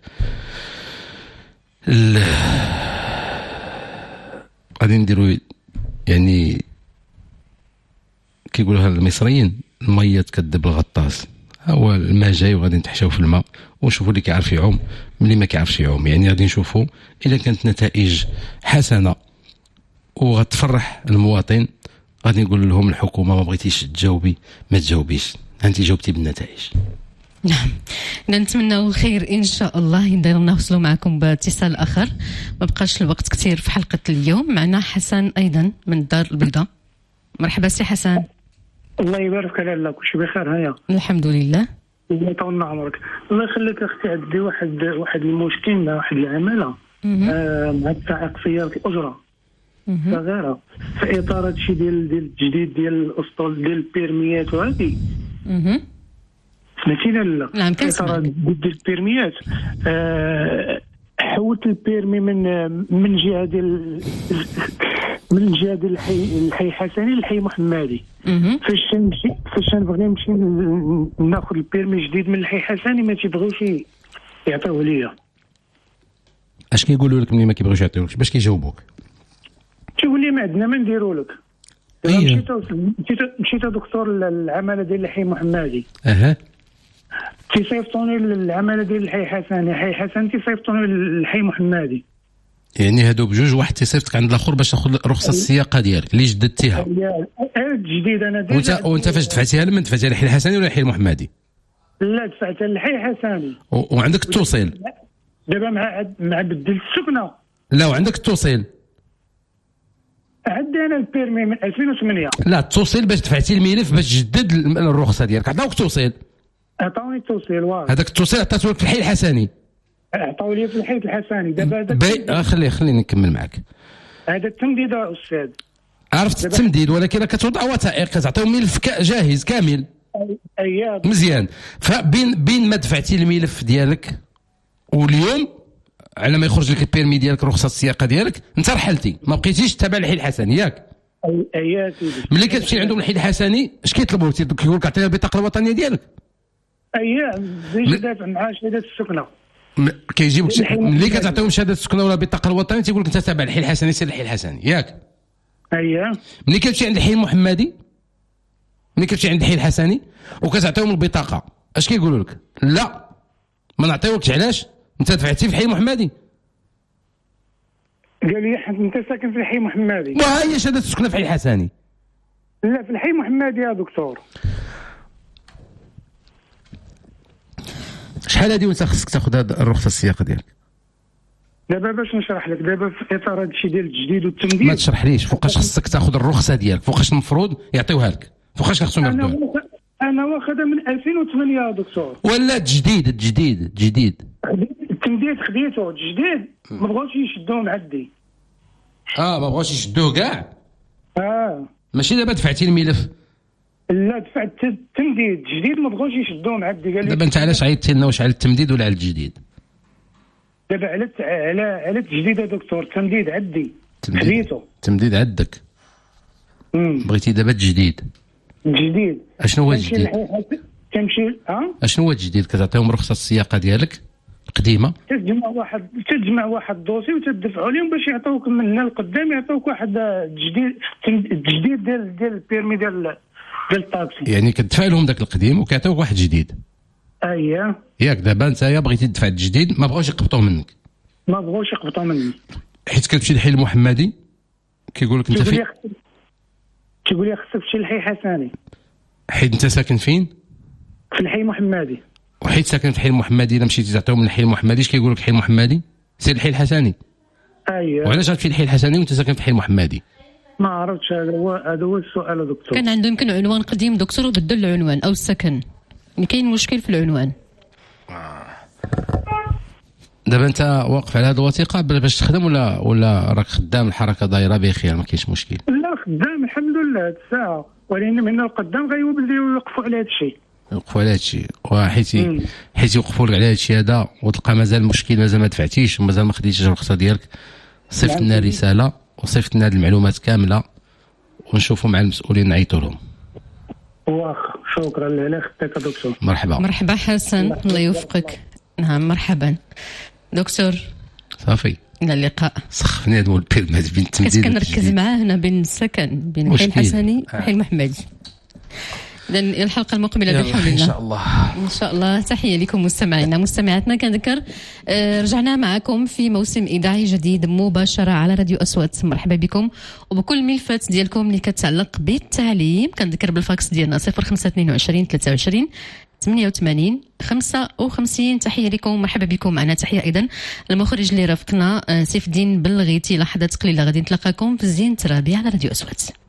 غادي نديروا يعني كيقولوها المصريين الميه تكذب الغطاس، هو الماء جاي وغادي نتحشاو في الماء ونشوفوا اللي كيعرف يعوم من اللي ما كيعرفش يعوم. يعني غادي نشوفوا اذا كانت نتائج حسنه وغتفرح المواطن، غادي نقول لهم الحكومه ما بغيتيش تجاوبي ما تجاوبيش، انت جاوبتي بالنتائج. نعم نتمنى الخير ان شاء الله. نوصلوا معكم باتصال اخر، ما بقاش الوقت كثير في حلقه اليوم. معنا حسن ايضا من الدار البيضاء. مرحبا سي حسن. الله يبارك فيك لاله، كلشي بخير؟ هيا الحمد لله. الله يطول عمرك. الله يخليك اختي، عندي واحد المشكل مع واحد العماله مع السائق سياره الاجره صغيره في اطار هادشي ديال التجديد ديال الاسطول ديال البيرميات وهذه. سمعتينا لا؟ نعم كنسمع. ديال البيرميات حولت البيرمي من جهه ديال الحي حسني للحي محمدي. فاش نبغي نمشي ناخذ البيرمي جديد من الحي حسني ما تيبغيوش يعطيوه ليا. اش كيقولوا لك ملي ما كيبغيوش يعطيوك؟ باش كيجاوبوك؟ تيقول لي ما عندنا ما نديروا لك. مشيت دكتور العماله ديال الحي محمدي. تيصيفطوني للعماله ديال الحي حسني، حي حسني تيصيفطوني للحي محمدي. يعني هادو بجوج، واحد تيصيفطك عند الاخر باش تاخذ رخصه السياقه ديالك اللي جددتيها. جديد انا وانت فاش دفعتيها لمن دفعتيها للحي الحسني ولا الحي المحمدي؟ لا دفعتها للحي حسني. وعندك التوصيل دابا مع بدلت السكنه. لا وعندك التوصيل؟ عندي انا البيرمي من 2008. لا التوصيل باش دفعتي الملف باش تجدد الرخصه ديالك، عطاوك توصيل؟ عطاوني التوصيل واحد. هذاك التوصيل عطاتو لك في الحي الحسني؟ عطاو لي في الحي الحسني. دابا خليني نكمل معك. هذا التمديد استاذ عرفت التمديد، ولكن كتوضع وثائق كتعطيو ملف جاهز كامل. اييه مزيان. فبين ما دفعتي الملف ديالك واليوم على ما يخرج لك البيرمي ديالك رخصه السياقه ديالك انت رحلتي ما بقيتيش تابع الحي الحسني ياك؟ اييه سيدي. ملي كتمشي عندهم الحي الحسني اش كيطلبوا لك؟ كيقول لك عطينا البطاقه الوطنيه ديالك. اييه زي دافع مع شهاده السكنه. كيجيبوك ملي كتعطيهم شهاده السكنه ولا البطاقه الوطنيه تيقول لك انت تابع الحي الحسني، سير الحي الحسني ياك؟ اييه. ملي كتمشي عند الحي المحمدي، ملي كتمشي عند الحي الحسني وكتعطيهم البطاقه اش كيقولوا لك؟ لا ما نعطيوكش. علاش؟ انت دفعتي في الحي المحمدي. قال لي انت ساكن في الحي المحمدي. وها هي شهاده السكنه في الحي الحسني. لا في الحي المحمدي يا دكتور. شحال هادي وانت خصك تاخذ هاد الرخصه السياقه ديالك؟ دابا باش نشرح لك، دابا في اطار هادشي ديال التجديد والتمديد ما تشرحليش فوقاش خصك تاخذ الرخصه ديالك، فوقاش المفروض يعطيوها لك، فوقاش خصهم يردوها. انا واخدها من 2008 يا دكتور. ولا التجديد التمديد خديته، التجديد ما بغاوش يشدوه معدي. ما بغاوش يشدوه كاع. ماشي دابا دفعتي الملف؟ لا دفعت التمديد، الجديد ما بغاوش يشدوه معدي. قال لي دابا انت علاش عيطتي لنا؟ واش على التمديد ولا على الجديد؟ دابا على التجديد يا دكتور. التمديد عدي خديته. التمديد عندك. بغيتي دابا الجديد. اشنو هو الجديد؟ كنمشي اشنو هو الجديد؟ كتعطيهم رخصه السياقه ديالك القديمه، تجمع واحد الدوسي وتدفعوا لهم باش يعطوك من هنا لقدام، يعطوك واحد الجديد ديال البيرمي ديال الطاكسي. يعني كتدفع لهم داك القديم وكيعطوك واحد جديد. اييه ياك. دابا انت بغيتي تدفع الجديد ما بغاوش يقبطوه منك. حيت كتمشي للحي المحمدي كيقول لك انت فين؟ تيقول لي خصك تمشي للحي الحسني. حيت انت ساكن فين؟ في الحي المحمدي. وحيت ساكن في الحي المحمدي الا مشيتي تعطيهم الحي المحمدي اش كيقول لك؟ الحي المحمدي سير الحي الحسني. اييه. وعلاش غتمشي للحي الحسني وانت ساكن في الحي المحمدي؟ ما عرفتش. هذا هو السؤال يا دكتور. كان عنده يمكن عنوان قديم دكتور وبدل العنوان او السكن. كاين مشكل في العنوان. دابا انت واقف على هذه الوثيقه باش تخدم ولا راك خدام الحركه دايره بخير ما كاينش مشكل؟ لا خدام الحمد لله هاد الساعه، ولكن من هنا لقدام غيوليو يوقفوا على هذا الشيء. يوقفوا على هذا الشيء حيت يوقفوا لك على هذا الشيء هذا وتلقى مازال المشكل، مازال ما دفعتيش ومازال ما خديتيش الرخصه ديالك. صيفط لنا رساله وصيفط لنا هذه المعلومات كامله ونشوفوا مع المسؤولين نعيطوا لهم. واخا شكرا على خدمتك يا دكتور. مرحبا حسن، الله يوفقك. نعم مرحبا دكتور. صافي الى اللقاء. سخفني هذا البيرمات بين التمديد كنركز معاه هنا بين السكن بين الحي الحسني والحي المحمدي. إذن الحلقة المقبلة بحول الله إن شاء الله. تحية لكم مستمعينا مستمعاتنا. كنذكر رجعنا معكم في موسم إذاعي جديد مباشرة على راديو أصوات. مرحبا بكم وبكل ملفات ديالكم اللي كتعلق بالتعليم. كنذكر بالفاكس ديالنا 0522 23 88 55. تحية لكم مرحبا بكم معنا. تحية أيضا المخرج اللي رافقنا سيف الدين بلغيتي. لحظات قليلة غادي نتلاقاكم في زين ترابي على راديو أصوات.